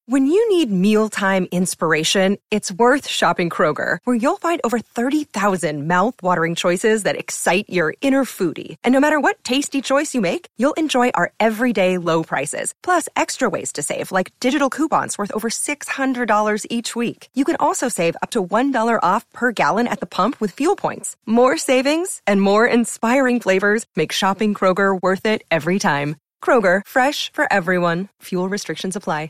When you need mealtime inspiration, it's worth shopping Kroger, where you'll find over 30,000 mouth-watering choices that excite your inner foodie. And no matter what tasty choice you make, you'll enjoy our everyday low prices, plus extra ways to save, like digital coupons worth over $600 each week. You can also save up to $1 off per gallon at the pump with fuel points. More savings and more inspiring flavors make shopping Kroger worth it every time. Kroger, fresh for everyone. Fuel restrictions apply.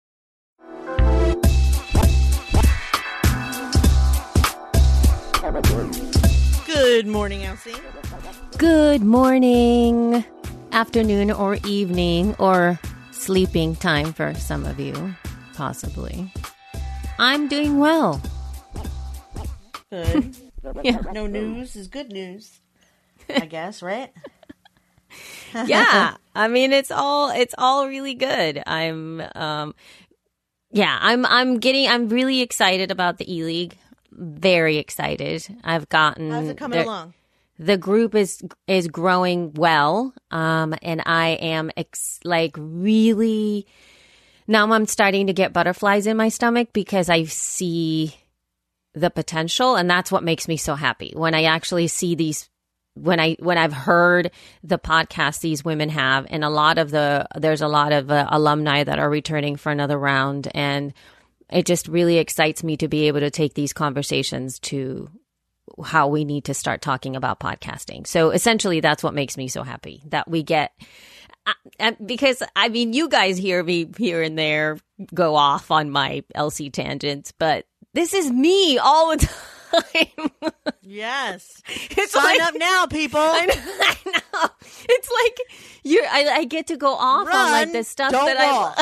Good morning, Elsie. Good morning, afternoon, or evening, or sleeping time for some of you, possibly. I'm doing well. Good. Yeah. No news is good news, I guess, right? Yeah, I mean it's all really good. I'm really excited about the E-League. Very excited. I've gotten. How's it coming along? The group is growing well, and I am really. Now I'm starting to get butterflies in my stomach because I see the potential, and that's what makes me so happy when I actually see these. When I've heard the podcast these women have, and there's a lot of alumni that are returning for another round, and it just really excites me to be able to take these conversations to how we need to start talking about podcasting. So essentially, that's what makes me so happy that we get, because I mean, you guys hear me here and there go off on my LC tangents, but this is me all the time. Yes. Sign up now, people. I know. It's like I get to go off on like this stuff don't that walk.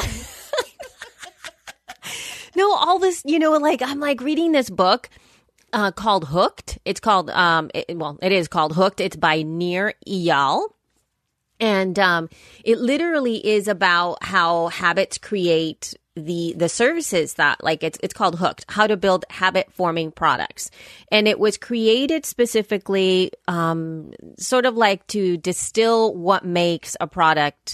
No, all this, I'm like reading this book called Hooked. It's called, it is called Hooked. It's by Nir Eyal. And it literally is about how habits create the services that, it's called Hooked, how to build habit forming products. And it was created specifically sort of like to distill what makes a product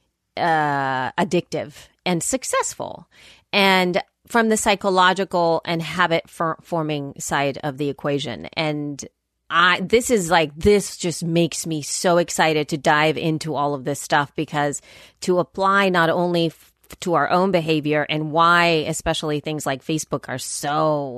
addictive and successful. And from the psychological and habit forming side of the equation. And this just makes me so excited to dive into all of this stuff, because to apply not only to our own behavior and why especially things like Facebook are so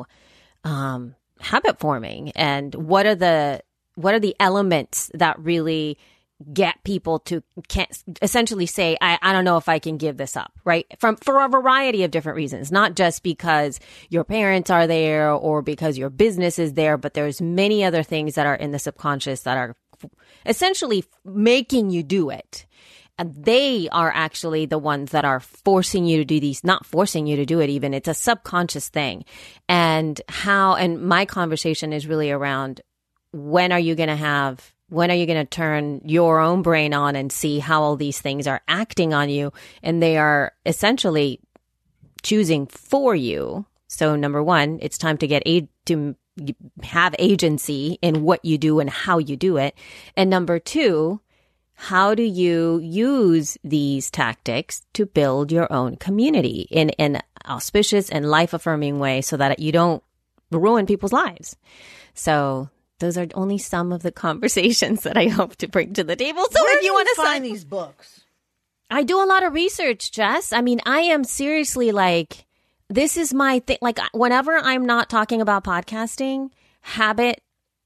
habit forming, and what are the elements that really get people to essentially say, I don't know if I can give this up, right? For a variety of different reasons, not just because your parents are there or because your business is there, but there's many other things that are in the subconscious that are essentially making you do it. And they are actually the ones that are forcing you to do these, not forcing you to do it even. It's a subconscious thing. And my conversation is really around, when are you going to turn your own brain on and see how all these things are acting on you, and they are essentially choosing for you? So number one, it's time to to have agency in what you do and how you do it. And number two, how do you use these tactics to build your own community in an auspicious and life-affirming way so that you don't ruin people's lives? So those are only some of the conversations that I hope to bring to the table. So Where if you want to find these books, I do a lot of research, Jess. I mean, I am seriously this is my thing. Like, whenever I'm not talking about podcasting, habit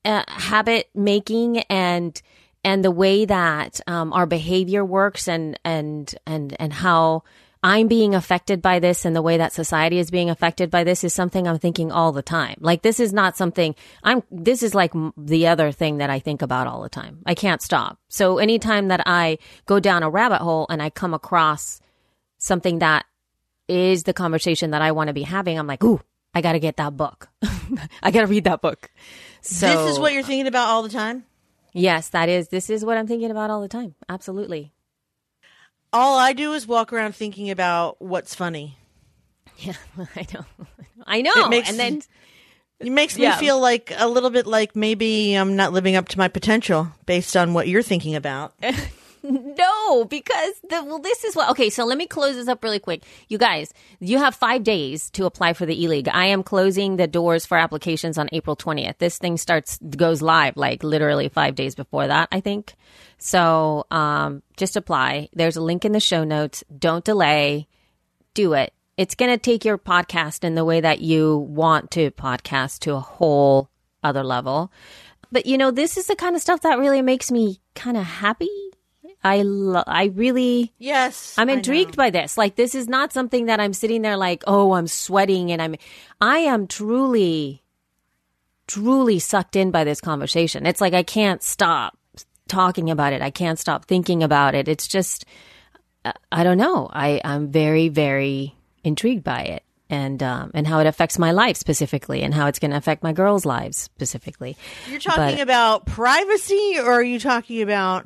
making and the way that our behavior works and how I'm being affected by this and the way that society is being affected by this is something I'm thinking all the time. Like, this is not something this is like the other thing that I think about all the time. I can't stop. So anytime that I go down a rabbit hole and I come across something that is the conversation that I want to be having, I'm like, ooh, I got to get that book. I got to read that book. So this is what you're thinking about all the time? Yes, this is what I'm thinking about all the time. Absolutely. All I do is walk around thinking about what's funny. Yeah, I know. It makes me feel like a little bit like maybe I'm not living up to my potential based on what you're thinking about. No, because this is what. Okay, so let me close this up really quick. You guys, you have 5 days to apply for the e-league. I am closing the doors for applications on April 20th. This thing goes live like literally 5 days before that, I think. So just apply. There's a link in the show notes. Don't delay. Do it. It's going to take your podcast in the way that you want to podcast to a whole other level. But, this is the kind of stuff that really makes me kind of happy. I really, yes, I'm intrigued by this. Like, this is not something that I'm sitting there like, oh, I'm sweating and I am truly, truly sucked in by this conversation. It's like, I can't stop talking about it. I can't stop thinking about it. It's just, I don't know. I'm very, very intrigued by it and how it affects my life specifically and how it's going to affect my girls' lives specifically. You're talking about privacy, or are you talking about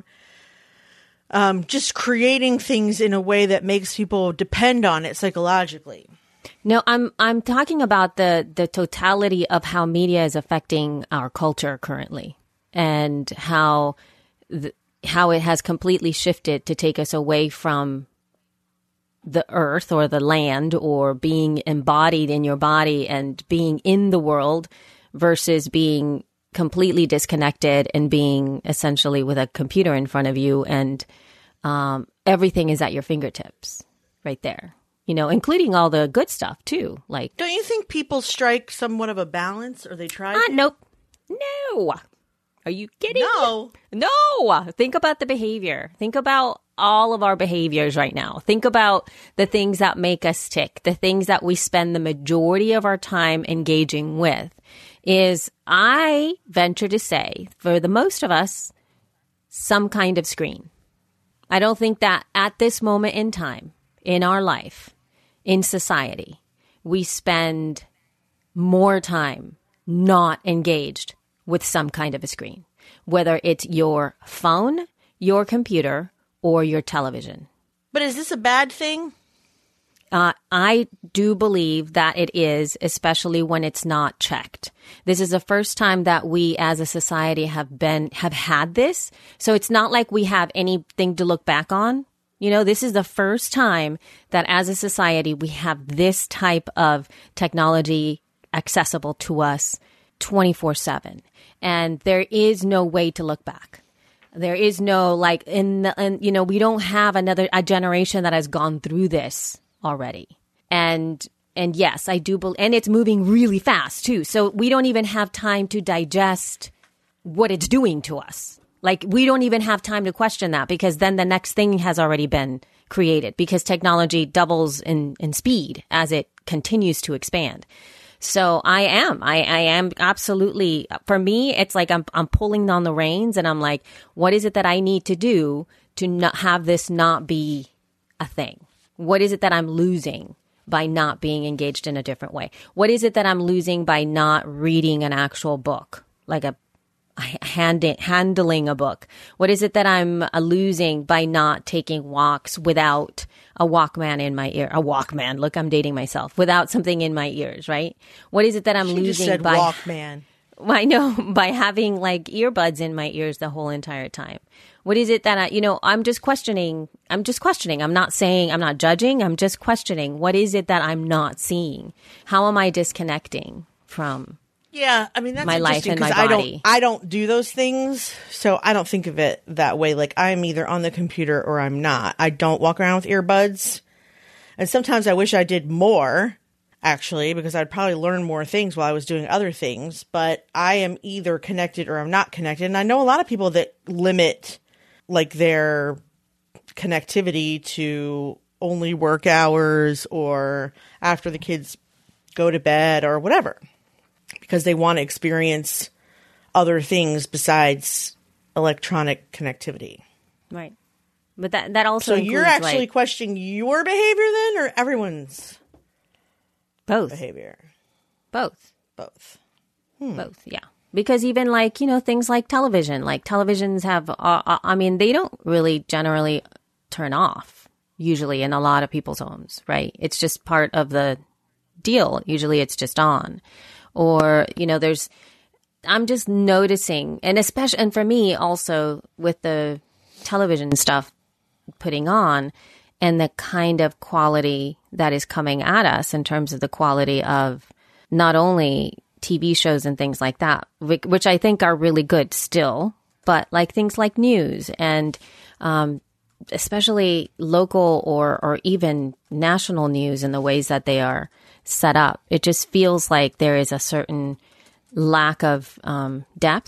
just creating things in a way that makes people depend on it psychologically? No, I'm talking about the totality of how media is affecting our culture currently, and how it has completely shifted to take us away from the earth or the land or being embodied in your body and being in the world versus being completely disconnected and being essentially with a computer in front of you, and everything is at your fingertips right there, including all the good stuff too. Like, don't you think people strike somewhat of a balance, or they try to? Nope. No. Are you kidding? No. No. Think about the behavior. Think about all of our behaviors right now. Think about the things that make us tick, the things that we spend the majority of our time engaging with. Is, I venture to say, for the most of us, some kind of screen. I don't think that at this moment in time, in our life, in society, we spend more time not engaged with some kind of a screen, whether it's your phone, your computer, or your television. But is this a bad thing? I do believe that it is, especially when it's not checked. This is the first time that we as a society have had this. So it's not like we have anything to look back on. This is the first time that as a society we have this type of technology accessible to us 24/7. And there is no way to look back. There is no we don't have a generation that has gone through this already. And yes, I do believe, and it's moving really fast too. So we don't even have time to digest what it's doing to us. Like, we don't even have time to question that, because then the next thing has already been created, because technology doubles in speed as it continues to expand. So I am absolutely, for me, it's like I'm pulling on the reins, and I'm like, what is it that I need to do to not have this not be a thing? What is it that I'm losing by not being engaged in a different way? What is it that I'm losing by not reading an actual book, like handling a book? What is it that I'm losing by not taking walks without a Walkman in my ear? A Walkman. Look, I'm dating myself. Without something in my ears, right? What is it that I'm losing just said by Walkman? I know, by having like earbuds in my ears the whole entire time. What is it that I'm just questioning. I'm not saying, I'm not judging. I'm just questioning. What is it that I'm not seeing? How am I disconnecting from Yeah, I mean, that's my life and my body? I don't do those things, so I don't think of it that way. Like, I'm either on the computer or I'm not. I don't walk around with earbuds. And sometimes I wish I did more, actually, because I'd probably learn more things while I was doing other things. But I am either connected or I'm not connected. And I know a lot of people that limit, like, their connectivity to only work hours or after the kids go to bed or whatever, because they want to experience other things besides electronic connectivity. Right. But that also So includes, you're actually like, questioning your behavior then, or everyone's both. behavior? Both. Both. Both, yeah. Because even like, things like television, like televisions have, they don't really generally turn off usually in a lot of people's homes, right? It's just part of the deal. Usually it's just on. Or, I'm just noticing, and for me also with the television stuff putting on, and the kind of quality that is coming at us in terms of the quality of not only TV shows and things like that, which I think are really good still, but like things like news and especially local or even national news in the ways that they are set up. It just feels like there is a certain lack of depth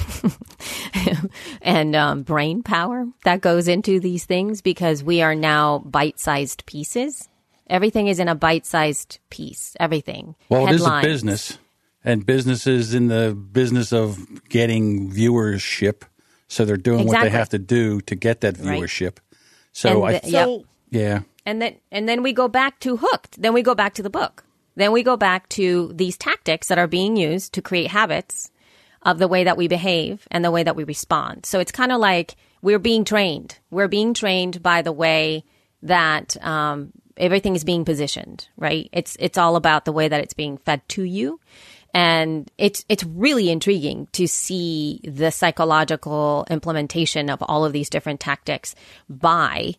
and brain power that goes into these things because we are now bite-sized pieces. Everything is in a bite-sized piece. Everything. Well, Headlines. It is a business, and business is in the business of getting viewership. So they're doing what they have to do to get that viewership. Right. So yeah. And then we go back to Hooked. Then we go back to the book. Then we go back to these tactics that are being used to create habits of the way that we behave and the way that we respond. So it's kind of like we're being trained. We're being trained by the way that everything is being positioned, right? It's all about the way that it's being fed to you. And it's really intriguing to see the psychological implementation of all of these different tactics by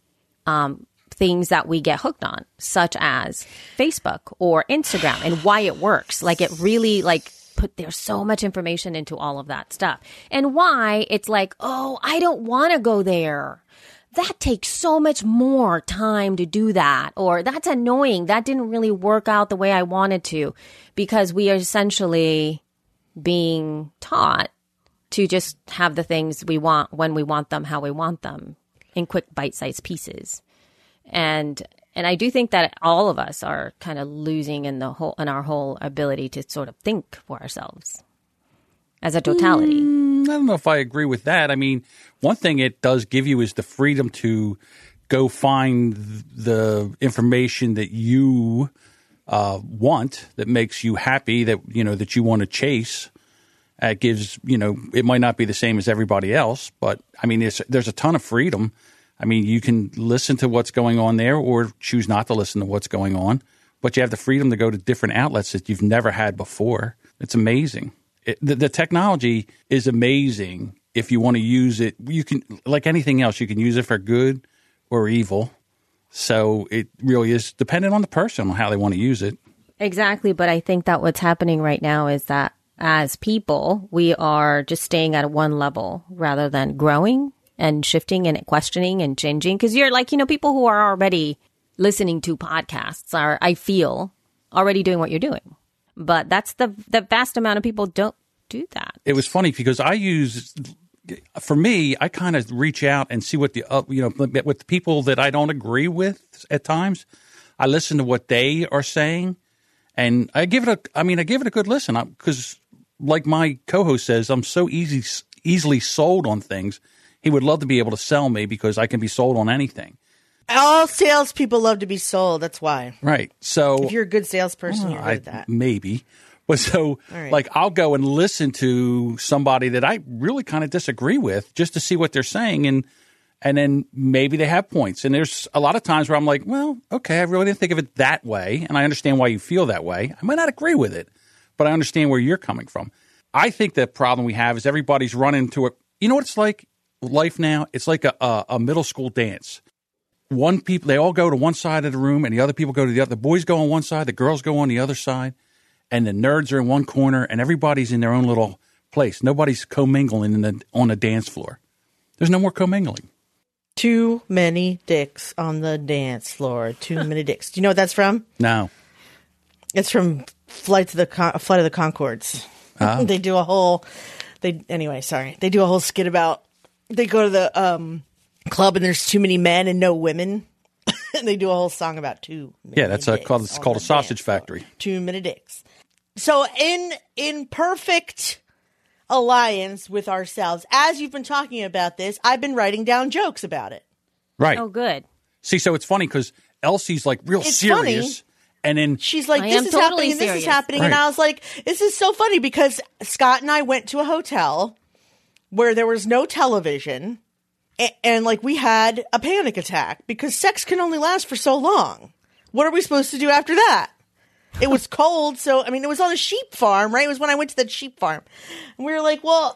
things that we get hooked on, such as Facebook or Instagram, and why it works. Like it really there's so much information into all of that stuff, and why it's like, oh, I don't want to go there. That takes so much more time to do that. Or that's annoying. That didn't really work out the way I wanted to, because we are essentially being taught to just have the things we want when we want them, how we want them, in quick bite-sized pieces. And I do think that all of us are kind of losing in our whole ability to sort of think for ourselves as a totality. I don't know if I agree with that. I mean, one thing it does give you is the freedom to go find the information that you want, that makes you happy, that that you want to chase. It gives, it might not be the same as everybody else, but I mean, there's a ton of freedom. I mean, you can listen to what's going on there or choose not to listen to what's going on, but you have the freedom to go to different outlets that you've never had before. It's amazing. The technology is amazing if you want to use it. You can, like anything else, you can use it for good or evil. So it really is dependent on the person on how they want to use it. Exactly. But I think that what's happening right now is that as people, we are just staying at one level rather than growing and shifting and questioning and changing. Because you're like, people who are already listening to podcasts are, I feel, already doing what you're doing. But that's the vast amount of people don't do that. It was funny because I kind of reach out and see what with the people that I don't agree with at times. I listen to what they are saying, and I give it a good listen because, like my co-host says, I'm so easily sold on things. He would love to be able to sell me because I can be sold on anything. All salespeople love to be sold. That's why. Right. So if you're a good salesperson, you're good at that. Maybe. But so, I'll go and listen to somebody that I really kind of disagree with just to see what they're saying. And then maybe they have points. And there's a lot of times where I'm like, well, okay, I really didn't think of it that way. And I understand why you feel that way. I might not agree with it, but I understand where you're coming from. I think the problem we have is everybody's running into it. You know what it's like? Life now, it's like a middle school dance. They all go to one side of the room and the other people go to the other. The boys go on one side, the girls go on the other side, and the nerds are in one corner, and everybody's in their own little place. Nobody's commingling on the dance floor. There's no more commingling. Too many dicks on the dance floor. Too many dicks. Do you know what that's from? No. It's from Flight of the Conchords. They do a whole skit about they go to the club and there's too many men and no women. And they do a whole song about too many dicks. It's called a sausage factory. Too many dicks. So in perfect alliance with ourselves, as you've been talking about this, I've been writing down jokes about it. Right. Oh, good. See, so it's funny because Elsie's like real serious. Funny. And then she's like, this is happening and this is happening. Right. And I was like, this is so funny because Scott and I went to a hotel where there was no television. And like we had a panic attack because sex can only last for so long. What are we supposed to do after that? It was cold. So, it was on a sheep farm, right? It was when I went to that sheep farm. And we were like, well,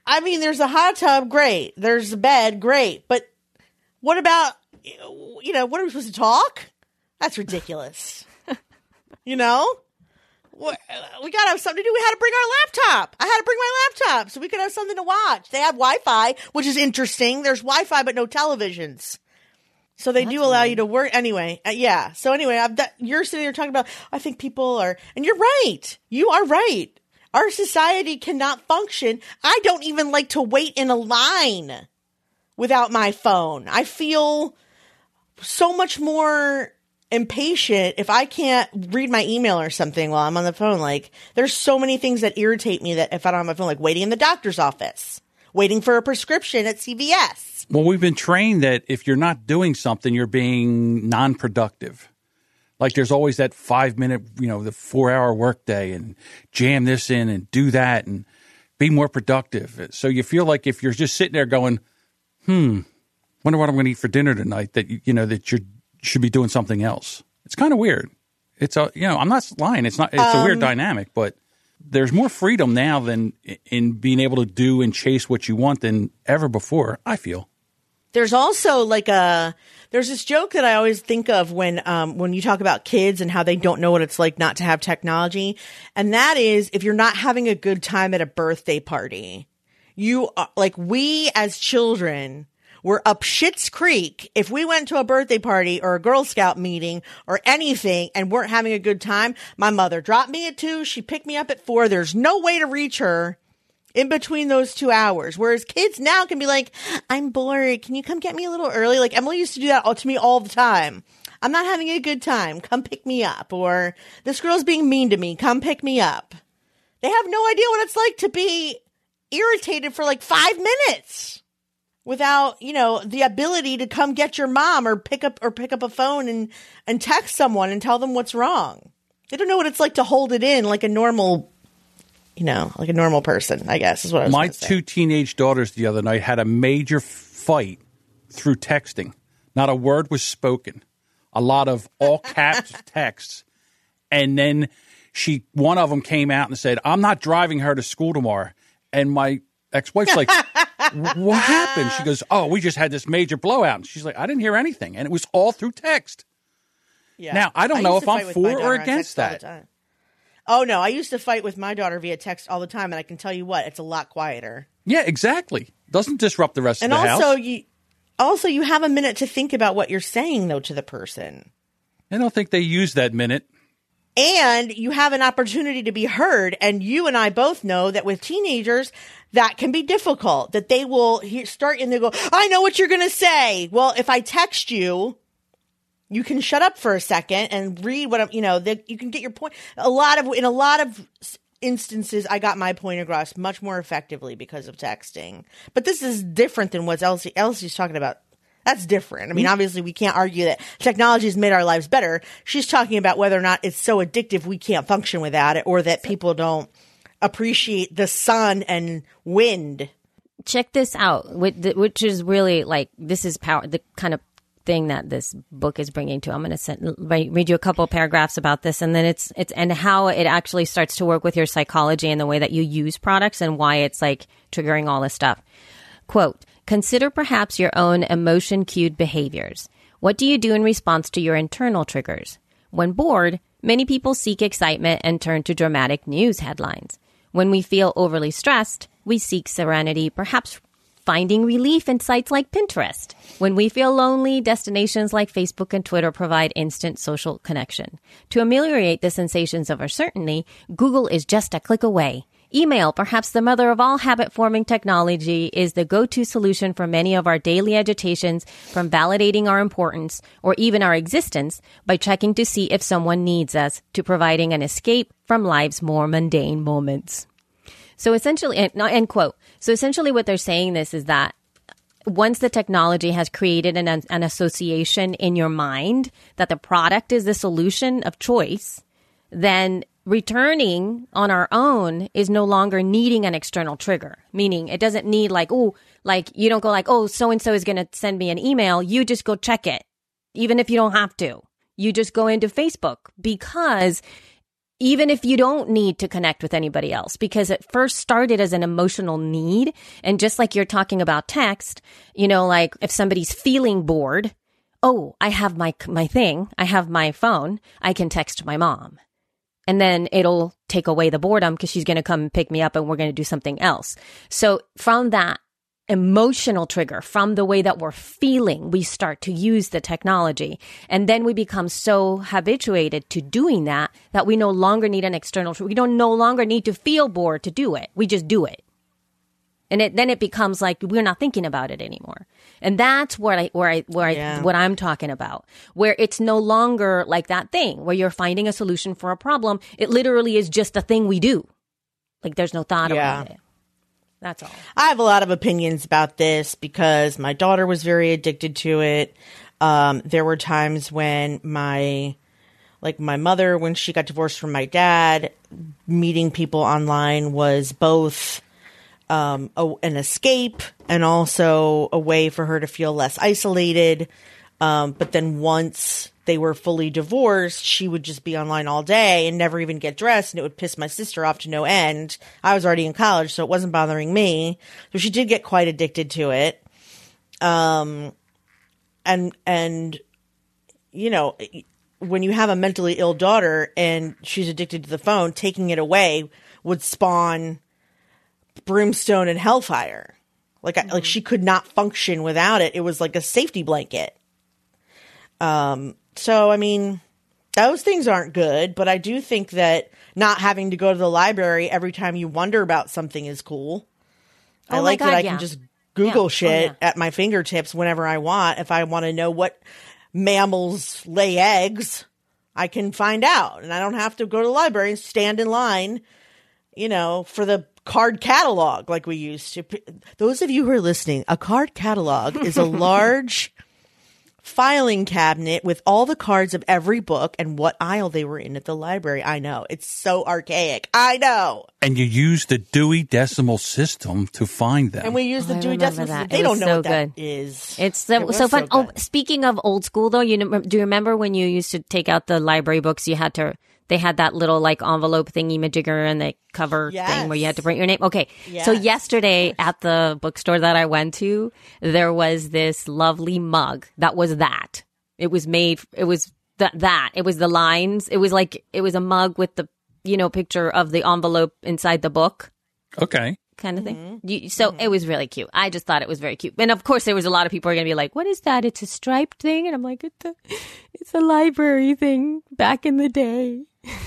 I mean, there's a hot tub, great. There's a bed, great. But what about, what are we supposed to talk? That's ridiculous. We got to have something to do. We had to bring our laptop. I had to bring my laptop so we could have something to watch. They have Wi-Fi, which is interesting. There's Wi-Fi, but no televisions. So they do allow you to work. Anyway, yeah. So anyway, you're sitting there talking about, I think people are, and you're right. You are right. Our society cannot function. I don't even like to wait in a line without my phone. I feel so much more impatient if I can't read my email or something while I'm on the phone. Like, there's so many things that irritate me that if I don't have my phone, like waiting in the doctor's office, waiting for a prescription at CVS. Well, we've been trained that if you're not doing something, you're being non-productive. Like there's always that 5-minute, the 4-hour workday and jam this in and do that and be more productive. So you feel like if you're just sitting there going, wonder what I'm going to eat for dinner tonight, that that you should be doing something else. It's kind of weird. It's I'm not lying. It's a weird dynamic, but there's more freedom now than in being able to do and chase what you want than ever before, I feel. There's also there's this joke that I always think of when you talk about kids and how they don't know what it's like not to have technology. And that is, if you're not having a good time at a birthday party, we as children were up Schitt's Creek if we went to a birthday party or a Girl Scout meeting or anything and weren't having a good time. My mother dropped me at 2. She picked me up at 4. There's no way to reach her in between those 2 hours. Whereas kids now can be like, I'm bored. Can you come get me a little early? Like Emily used to do that to me all the time. I'm not having a good time. Come pick me up. Or this girl's being mean to me. Come pick me up. They have no idea what it's like to be irritated for 5 minutes without, the ability to come get your mom or pick up a phone and text someone and tell them what's wrong. They don't know what it's like to hold it in like a normal person, I guess is what I was My gonna say. 2 teenage daughters the other night had a major fight through texting. Not a word was spoken. A lot of all caps texts. And then one of them came out and said, I'm not driving her to school tomorrow. And my ex-wife's like, what happened? She goes, we just had this major blowout. And she's like, I didn't hear anything. And it was all through text. Yeah. Now, I don't know if I'm for or against that. Oh, no. I used to fight with my daughter via text all the time. And I can tell you what, it's a lot quieter. Yeah, exactly. Doesn't disrupt the rest of the house. And also, you have a minute to think about what you're saying, though, to the person. I don't think they use that minute. And you have an opportunity to be heard. And you and I both know that with teenagers, that can be difficult. That they will start and they go, I know what you're going to say. Well, if I text you, you can shut up for a second and read what I'm, you can get your point. In a lot of instances, I got my point across much more effectively because of texting. But this is different than what Elsie's talking about. That's different. I mean, obviously, we can't argue that technology has made our lives better. She's talking about whether or not it's so addictive we can't function without it, or that people don't appreciate the sun and wind. Check this out, which is really this is power, the kind of thing that this book is bringing to. I'm going to read you a couple of paragraphs about this, and then it's and how it actually starts to work with your psychology and the way that you use products and why it's triggering all this stuff. Quote, consider perhaps your own emotion-cued behaviors. What do you do in response to your internal triggers? When bored, many people seek excitement and turn to dramatic news headlines. When we feel overly stressed, we seek serenity, perhaps finding relief in sites like Pinterest. When we feel lonely, destinations like Facebook and Twitter provide instant social connection. To ameliorate the sensations of uncertainty, Google is just a click away. Email, perhaps the mother of all habit-forming technology, is the go-to solution for many of our daily agitations, from validating our importance or even our existence by checking to see if someone needs us, to providing an escape from life's more mundane moments. So essentially, end quote. So essentially what they're saying this is that once the technology has created an association in your mind that the product is the solution of choice, then returning on our own is no longer needing an external trigger. Meaning it doesn't need you don't go so-and-so is going to send me an email. You just go check it. Even if you don't have to, you just go into Facebook, because even if you don't need to connect with anybody else, because it first started as an emotional need. And just like you're talking about text, you know, like if somebody's feeling bored, oh, I have my thing. I have my phone. I can text my mom. And then it'll take away the boredom because she's going to come pick me up and we're going to do something else. So from that emotional trigger, from the way that we're feeling, we start to use the technology. And then we become so habituated to doing that we no longer need an external, we don't no longer need to feel bored to do it. We just do it. And then it becomes like we're not thinking about it anymore. And that's what I'm talking about, where it's no longer like that thing where you're finding a solution for a problem. It literally is just a thing we do. Like there's no thought about it. That's all. I have a lot of opinions about this because my daughter was very addicted to it. There were times when my mother, when she got divorced from my dad, meeting people online was both an escape and also a way for her to feel less isolated. But then once they were fully divorced, she would just be online all day and never even get dressed. And it would piss my sister off to no end. I was already in college, so it wasn't bothering me. So she did get quite addicted to it. And, you know, when you have a mentally ill daughter and she's addicted to the phone, taking it away would spawn brimstone and hellfire. Like she could not function without it. It was like a safety blanket. So I mean, those things aren't good, but I do think that not having to go to the library every time you wonder about something is cool. I like that I can just Google shit at my fingertips whenever I want. If I want to know what mammals lay eggs, I can find out, and I don't have to go to the library and stand in line, you know, for the card catalog like we used to. Those of you who are listening, a card catalog is a large filing cabinet with all the cards of every book and what aisle they were in at the library. I know. It's so archaic. I know. And you use the Dewey Decimal System to find them. And we use the Dewey Decimal System. They don't know what that is. It's so fun. Oh, speaking of old school, though, do you remember when you used to take out the library books, they had that little like envelope thingy majigger and the cover thing where you had to print your name. Okay. Yes, so yesterday at the bookstore that I went to, there was this lovely mug that was that. It was made, it was that. It was the lines. It was a mug with the, you know, picture of the envelope inside the book. Okay. Kind of thing. It was really cute. I just thought it was very cute. And of course, there was a lot of people who are going to be like, what is that? It's a striped thing? And I'm like, it's a library thing back in the day.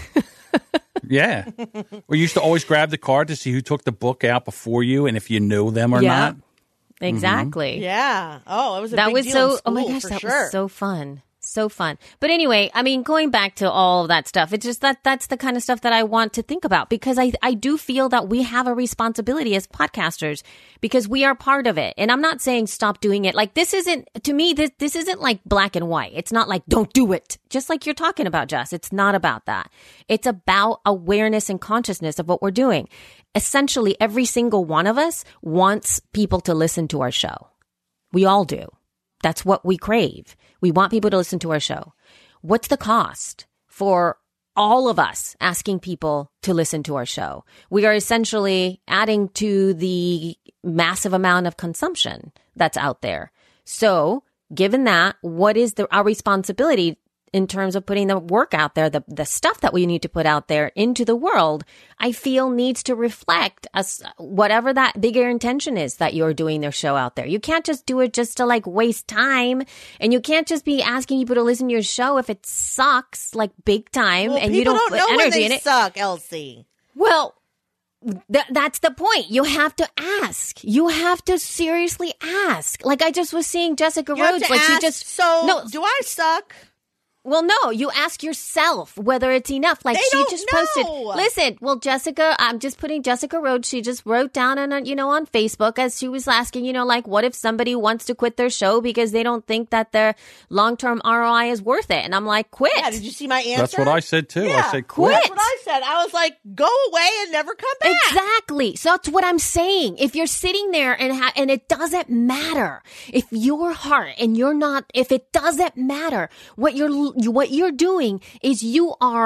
Yeah. We used to always grab the card to see who took the book out before you and if you know them or not. Exactly. Yeah. Oh, it was a big deal in school, oh my gosh, that was so fun. So fun. But anyway, I mean, going back to all of that stuff, it's just that's the kind of stuff that I want to think about, because I do feel that we have a responsibility as podcasters because we are part of it. And I'm not saying stop doing it. Like this isn't like black and white. It's not like don't do it. Just like you're talking about, Jess. It's not about that. It's about awareness and consciousness of what we're doing. Essentially, every single one of us wants people to listen to our show. We all do. That's what we crave. We want people to listen to our show. What's the cost for all of us asking people to listen to our show? We are essentially adding to the massive amount of consumption that's out there. So given that, what is our responsibility in terms of putting the work out there, the stuff that we need to put out there into the world, I feel needs to reflect whatever that bigger intention is that you're doing their show out there. You can't just do it just to like waste time, and you can't just be asking people to listen to your show if it sucks like big time and you don't put energy in it. Suck, Elsie. Well, that's the point. You have to ask. You have to seriously ask. Like I just was seeing Jessica Rhodes, like she just do I suck? Well, no, you ask yourself whether it's enough. Like she just posted. Listen, well, Jessica, I'm just putting Jessica Rhodes. She just wrote down on Facebook as she was asking, like what if somebody wants to quit their show because they don't think that their long-term ROI is worth it? And I'm like, quit. Yeah, did you see my answer? That's what I said too. Yeah, I said quit. That's what I said. I was like, go away and never come back. Exactly. So that's what I'm saying. If you're sitting there and it doesn't matter, if your heart and if it doesn't matter, what you're doing is you are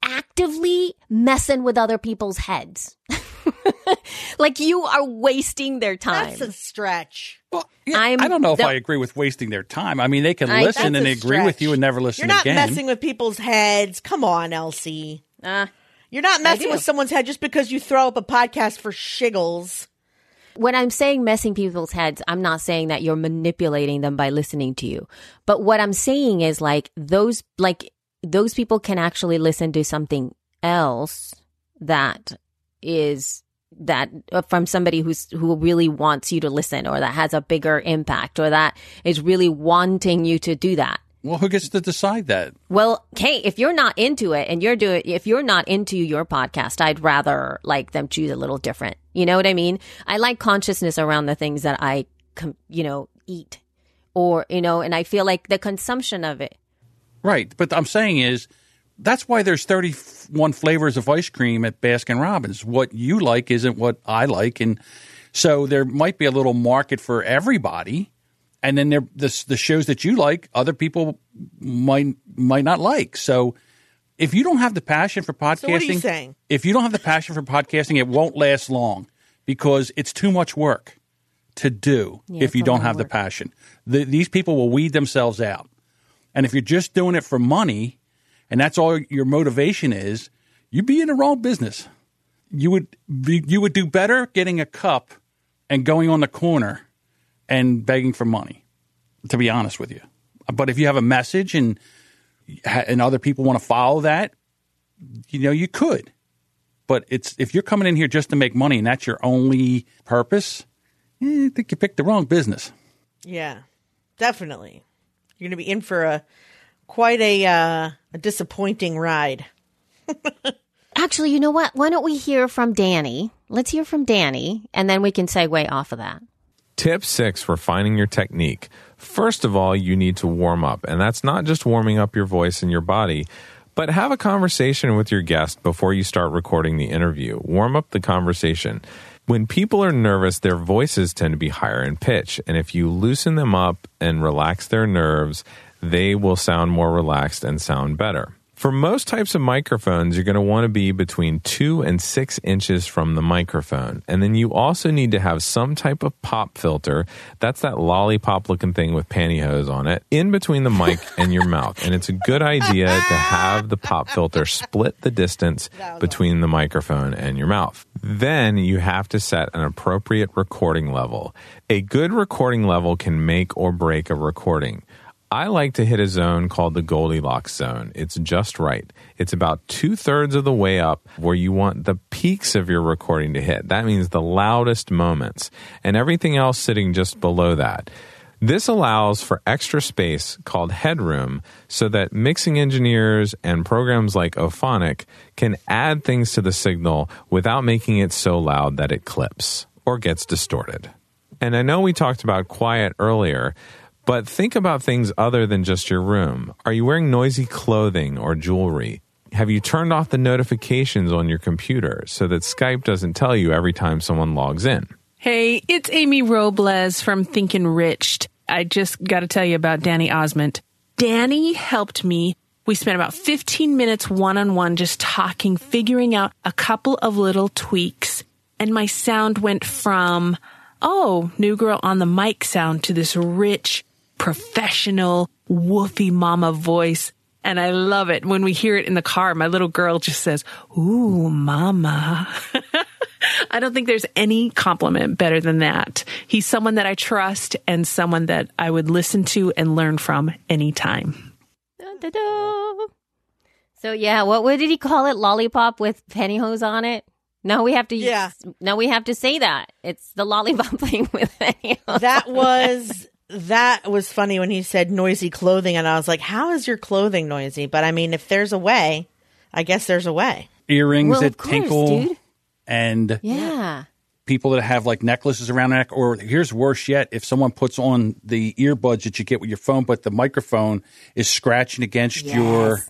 actively messing with other people's heads. Like you are wasting their time. That's a stretch. Well, yeah, I don't know if I agree with wasting their time. I mean, they can listen and agree with you and never listen again. You're not messing with people's heads. Come on, Elsie. You're not messing with someone's head just because you throw up a podcast for shiggles. When I'm saying messing people's heads, I'm not saying that you're manipulating them by listening to you. But what I'm saying is those people can actually listen to something else that from somebody who really wants you to listen, or that has a bigger impact, or that is really wanting you to do that. Well, who gets to decide that? Well, hey, if you're not into it and if you're not into your podcast, I'd rather like them choose a little different. You know what I mean? I like consciousness around the things that I, eat, or, and I feel like the consumption of it. Right. But I'm saying is, that's why there's 31 flavors of ice cream at Baskin-Robbins. What you like isn't what I like. And so there might be a little market for everybody. And then the shows that you like, other people might not like. So if you don't have the passion for podcasting, so what are you saying? If you don't have the passion for podcasting, it won't last long because it's too much work to do if you don't have the passion. These people will weed themselves out. And if you're just doing it for money and that's all your motivation is, you'd be in the wrong business. You would do better getting a cup and going on the corner and begging for money, to be honest with you. But if you have a message and other people want to follow that, you could. But if you're coming in here just to make money and that's your only purpose, I think you picked the wrong business. Yeah, definitely. You're going to be in for quite a disappointing ride. Actually, you know what? Why don't we hear from Danny? Let's hear from Danny, and then we can segue off of that. Tip 6 for finding your technique. First of all, you need to warm up. And that's not just warming up your voice and your body, but have a conversation with your guest before you start recording the interview. Warm up the conversation. When people are nervous, their voices tend to be higher in pitch. And if you loosen them up and relax their nerves, they will sound more relaxed and sound better. For most types of microphones, you're going to want to be between 2 and 6 inches from the microphone. And then you also need to have some type of pop filter. That's that lollipop-looking thing with pantyhose on it, in between the mic and your mouth. And it's a good idea to have the pop filter split the distance between the microphone and your mouth. Then you have to set an appropriate recording level. A good recording level can make or break a recording. I like to hit a zone called the Goldilocks zone. It's just right. It's about 2/3 of the way up where you want the peaks of your recording to hit. That means the loudest moments, and everything else sitting just below that. This allows for extra space called headroom so that mixing engineers and programs like Ophonic can add things to the signal without making it so loud that it clips or gets distorted. And I know we talked about quiet earlier, but think about things other than just your room. Are you wearing noisy clothing or jewelry? Have you turned off the notifications on your computer so that Skype doesn't tell you every time someone logs in? Hey, it's Amy Robles from Think Enriched. I just got to tell you about Danny Osmond. Danny helped me. We spent about 15 minutes one-on-one just talking, figuring out a couple of little tweaks. And my sound went from, new girl on the mic sound to this rich, professional, woofy mama voice. And I love it. When we hear it in the car, my little girl just says, "Ooh, mama." I don't think there's any compliment better than that. He's someone that I trust and someone that I would listen to and learn from anytime. Dun, dun, dun. So yeah, what did he call it? Lollipop with pantyhose on it? No, we have to. Yeah. No, we have to say that it's the lollipop thing with pantyhose. That was funny when he said noisy clothing, and I was like, "How is your clothing noisy?" But I mean, if there's a way, I guess there's a way. Earrings that tinkle, dude. And yeah, people that have like necklaces around their neck, or here's worse yet, if someone puts on the earbuds that you get with your phone, but the microphone is scratching against your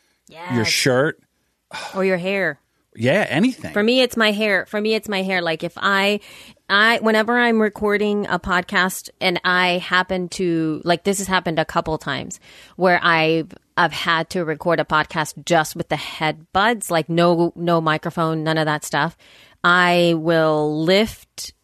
shirt or your hair. Yeah, anything. For me, it's my hair. Like if I whenever I'm recording a podcast and I happen to, like, this has happened a couple times where I've I've had to record a podcast just with the headbuds, like no microphone, none of that stuff. I will lift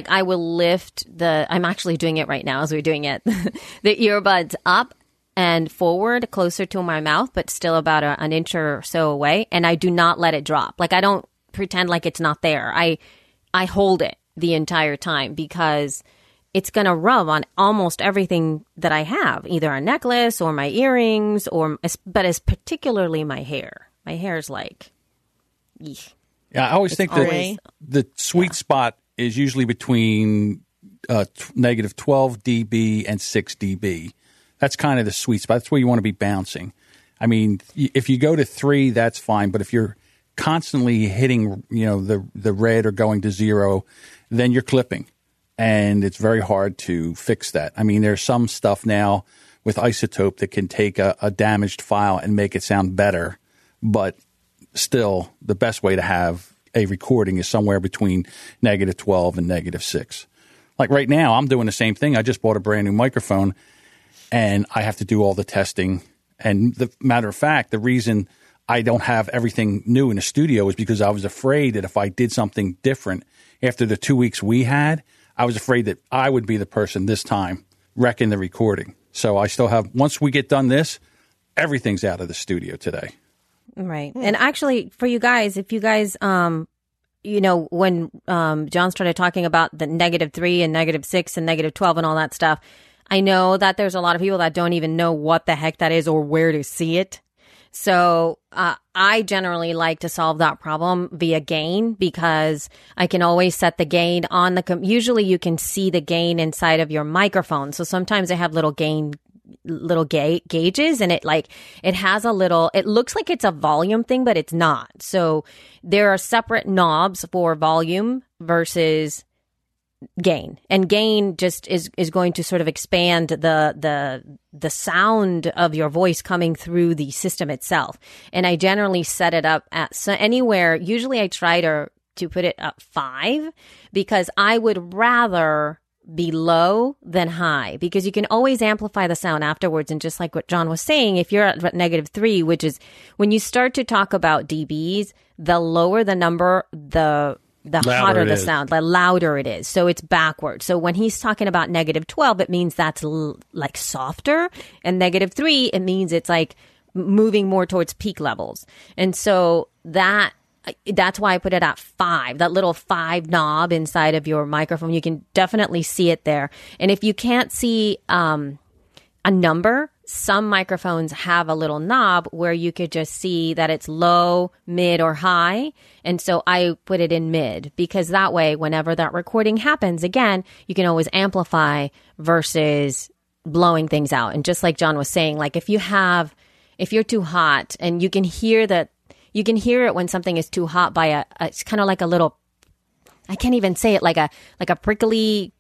I'm actually doing it right now as we're doing it, the earbuds up and forward closer to my mouth, but still about an inch or so away. And I do not let it drop. Like I don't pretend like it's not there. I hold it the entire time because it's going to rub on almost everything that I have, either a necklace or my earrings, but it's particularly my hair. My hair is like, eesh. Yeah, I always think that the sweet spot is usually between negative 12 dB and 6 dB. That's kind of the sweet spot. That's where you want to be bouncing. I mean, if you go to 3, that's fine. But if you're constantly hitting, the red or going to 0, then you're clipping. And it's very hard to fix that. I mean, there's some stuff now with iZotope that can take a damaged file and make it sound better. But still, the best way to have a recording is somewhere between negative 12 and negative 6. Like right now, I'm doing the same thing. I just bought a brand new microphone, and I have to do all the testing. And the matter of fact, the reason I don't have everything new in the studio is because I was afraid that if I did something different after the 2 weeks we had, I was afraid that I would be the person this time wrecking the recording. So I still have, once we get done this, everything's out of the studio today. Right. And actually, for you guys, if you guys, when John started talking about the negative 3 and negative 6 and negative 12 and all that stuff, I know that there's a lot of people that don't even know what the heck that is or where to see it. So I generally like to solve that problem via gain because I can always set the gain on usually you can see the gain inside of your microphone. So sometimes I have little gauges and it has it looks like it's a volume thing, but it's not. So there are separate knobs for volume versus gain, and gain just is going to sort of expand the sound of your voice coming through the system itself. And I generally set it up at anywhere. Usually I try to put it at 5 because I would rather be low than high, because you can always amplify the sound afterwards. And just like what John was saying, if you're at negative 3, which is when you start to talk about dBs, the lower the number, the hotter the sound, the louder it is. So it's backwards. So when he's talking about negative 12, it means that's like softer. And negative 3, it means it's like moving more towards peak levels. And so that's why I put it at 5, that little 5 knob inside of your microphone. You can definitely see it there. And if you can't see a number, some microphones have a little knob where you could just see that it's low, mid, or high. And so I put it in mid because that way, whenever that recording happens, again, you can always amplify versus blowing things out. And just like John was saying, like if you're too hot and you can hear it when something is too hot by it's kind of like a little, I can't even say it, like a prickly,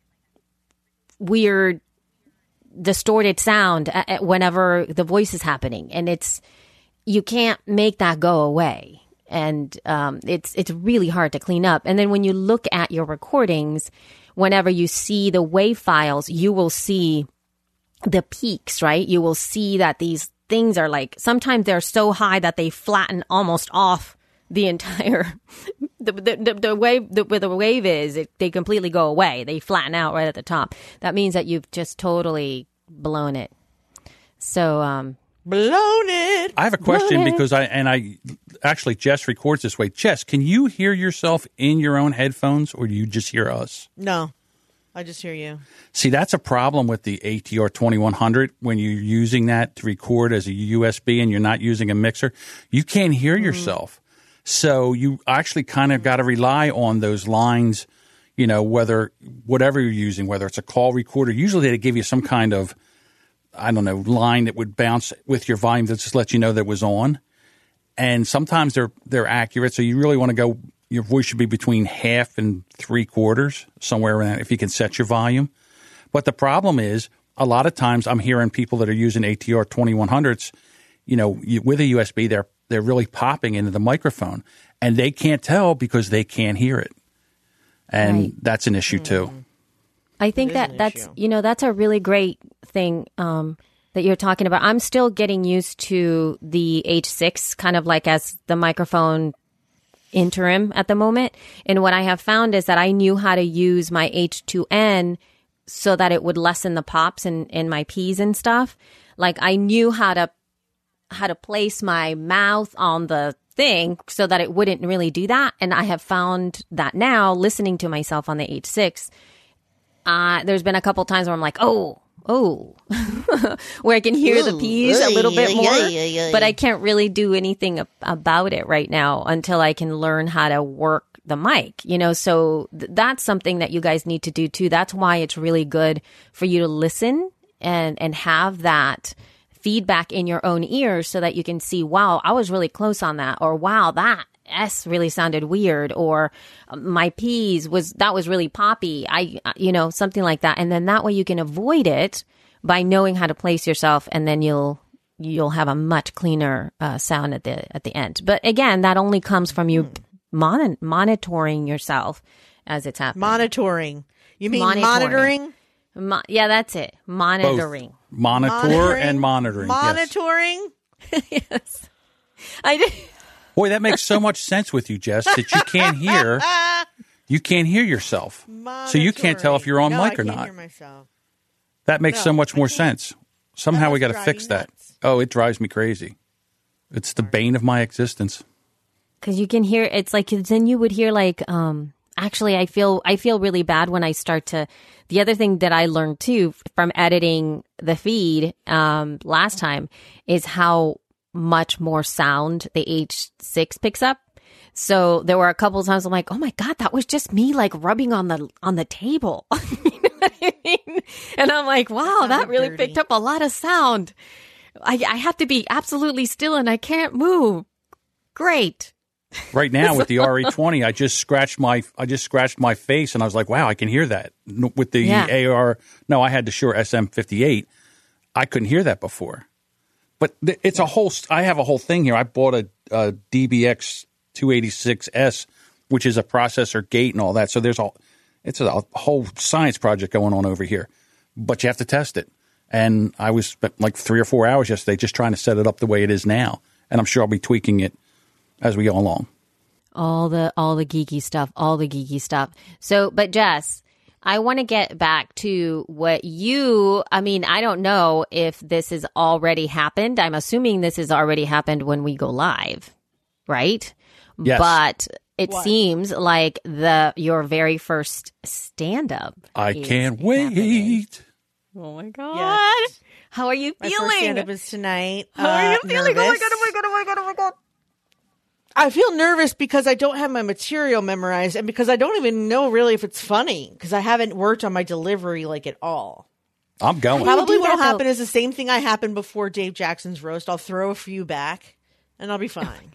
weird, distorted sound whenever the voice is happening, and you can't make that go away, and it's really hard to clean up. And then when you look at your recordings, whenever you see the WAV files, you will see the peaks, right? You will see that these things are like, sometimes they're so high that they flatten almost off the entire the wave where the wave is. They completely go away. They flatten out right at the top. That means that you've just totally blown it. So blown it. I have a question because I actually Jess records this way. Jess, can you hear yourself in your own headphones, or do you just hear us? No, I just hear you. See, that's a problem with the ATR 2100 when you're using that to record as a USB and you're not using a mixer. You can't hear yourself. So you actually kind of got to rely on those lines, whatever you're using, whether it's a call recorder. Usually they give you some kind of, line that would bounce with your volume that just lets you know that it was on. And sometimes they're accurate. So you really want to go, your voice should be between 1/2 and 3/4, somewhere around, if you can set your volume. But the problem is, a lot of times I'm hearing people that are using ATR 2100s, with a USB, they're really popping into the microphone, and they can't tell because they can't hear it. And that's an issue too. I think that's a really great thing. that you're talking about. I'm still getting used to the H6 kind of like as the microphone interim at the moment. And what I have found is that I knew how to use my H2N so that it would lessen the pops in my P's and stuff. Like I knew how to place my mouth on the thing so that it wouldn't really do that. And I have found that now listening to myself on the H6, there's been a couple times where I'm like, oh, where I can hear the P's a little bit more, but I can't really do anything about it right now until I can learn how to work the mic, so that's something that you guys need to do too. That's why it's really good for you to listen and have that feedback in your own ears so that you can see, wow, I was really close on that, or wow, that S really sounded weird, or my P's was really poppy. Something like that. And then that way you can avoid it by knowing how to place yourself, and then you'll have a much cleaner sound at the end. But again, that only comes from you monitoring yourself as it's happening. Monitoring. You mean monitoring? Yeah, that's it. Monitoring. Both. Monitor and monitoring. Monitoring? Yes. I did. Boy, that makes so much sense with you, Jess, that you can't hear yourself. So you can't tell if you're on mic or not. I can't hear myself. That makes so much more sense. Somehow we got to fix that. Oh, it drives me crazy. It's the bane of my existence. Because you can hear, it's like, then you would hear like, actually, I feel really bad when I start to, the other thing that I learned too from editing the feed last time is how much more sound the H6 picks up. So there were a couple of times I'm like, oh my God, that was just me like rubbing on the table. You know what I mean? And I'm like, wow, that really picked up a lot of sound. I have to be absolutely still and I can't move. Great. Right now with the RE20, I just scratched my face and I was like, wow, I can hear that. With the I had the Shure SM58. I couldn't hear that before. But it's I have a whole thing here. I bought a DBX 286S, which is a processor gate and all that. So it's a whole science project going on over here. But you have to test it. And I was spent like 3 or 4 hours yesterday just trying to set it up the way it is now. And I'm sure I'll be tweaking it as we go along. All the geeky stuff. So, but Jess, I want to get back to what I don't know if this has already happened. I'm assuming this has already happened when we go live, right? Yes. But it seems like your very first stand-up. I can't wait. Happening. Oh my God. Yes. How are you feeling? My first stand-up is tonight. How are you feeling? Nervous. Oh my God. I feel nervous because I don't have my material memorized and because I don't even know really if it's funny because I haven't worked on my delivery like at all. I'm going. Probably what will happen is the same thing I happened before Dave Jackson's roast. I'll throw a few back and I'll be fine.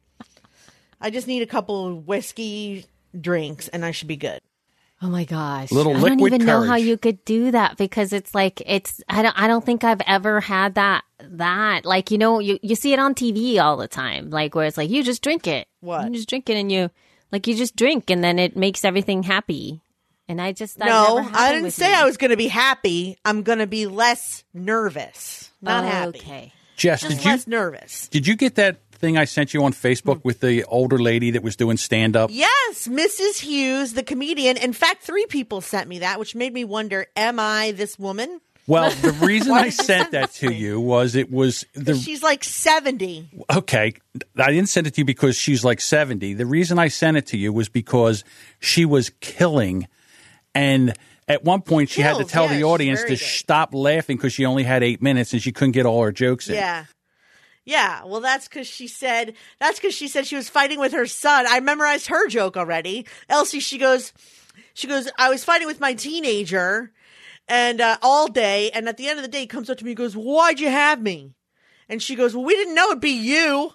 I just need a couple of whiskey drinks and I should be good. Oh my gosh. Little liquid I don't even know courage. how you could do that because it's like, I don't think I've ever had that, like, you see it on TV all the time, like where it's like, you just drink it. What? You just drink it and you just drink and then it makes everything happy. And I didn't say I was going to be happy. I'm going to be less nervous, not happy. Okay. Jess, less nervous. Did you get that thing I sent you on Facebook with the older lady that was doing stand-up? Yes, Mrs. Hughes, the comedian. In fact, 3 people sent me that, which made me wonder, am I this woman? Well, the reason I sent that to you was she's like 70. Okay. I didn't send it to you because she's like 70. The reason I sent it to you was because she was killing. And at one point she had to tell the audience to stop laughing because she only had 8 minutes and she couldn't get all her jokes in. Yeah. Yeah, well, that's because she said she was fighting with her son. I memorized her joke already. Elsie, she goes, I was fighting with my teenager and all day. And at the end of the day, he comes up to me and goes, why'd you have me? And she goes, well, we didn't know it'd be you.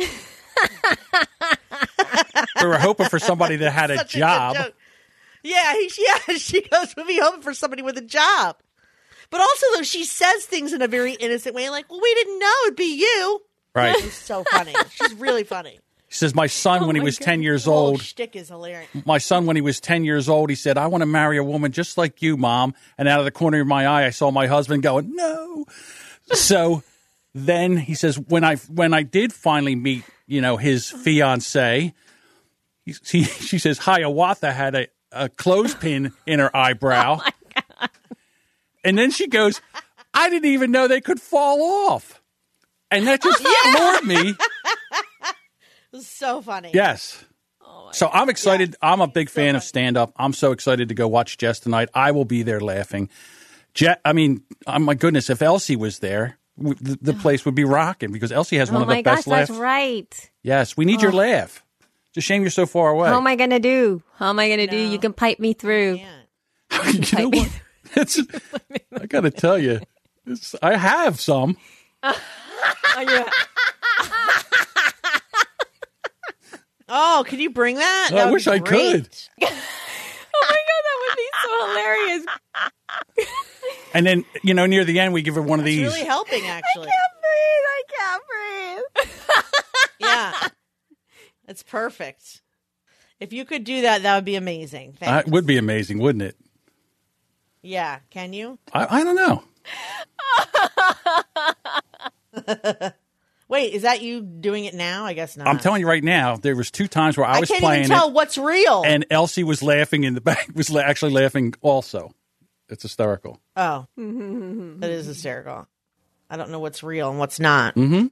We were hoping for somebody that had a job. Yeah, she goes, we'll be hoping for somebody with a job. But also, though, she says things in a very innocent way, like, well, we didn't know it'd be you. Right. She's so funny. She's really funny. She says, my son, when he was 10 years old. Shtick is hilarious. My son, when he was 10 years old, he said, I want to marry a woman just like you, Mom. And out of the corner of my eye, I saw my husband going, no. So then he says, when I did finally meet, his fiancée, she says, Hiawatha had a clothespin in her eyebrow. Oh, my God. And then she goes, I didn't even know they could fall off. And that just floored me. It was so funny. Yes. So I'm excited. Yes. I'm a big fan of stand-up. I'm so excited to go watch Jess tonight. I will be there laughing. Oh my goodness, if Elsie was there, the place would be rocking because Elsie has one of the best laughs. That's right. Yes, we need your laugh. It's a shame you're so far away. How am I going to do? You can pipe me through. You know what? I got to tell you, I have some. Oh, can you bring that? I wish I could. Oh my God, that would be so hilarious. And then, near the end, we give her one of these. It's really helping, actually. I can't breathe. Yeah. It's perfect. If you could do that, that would be amazing. Thanks. It would be amazing, wouldn't it? Yeah. Can you? I don't know. Wait, is that you doing it now? I guess not. I'm telling you right now, there was 2 times where I was playing it. I can't even tell what's real. And Elsie was laughing in the back, was actually laughing also. It's hysterical. Oh. That is hysterical. I don't know what's real and what's not. Mm-hmm.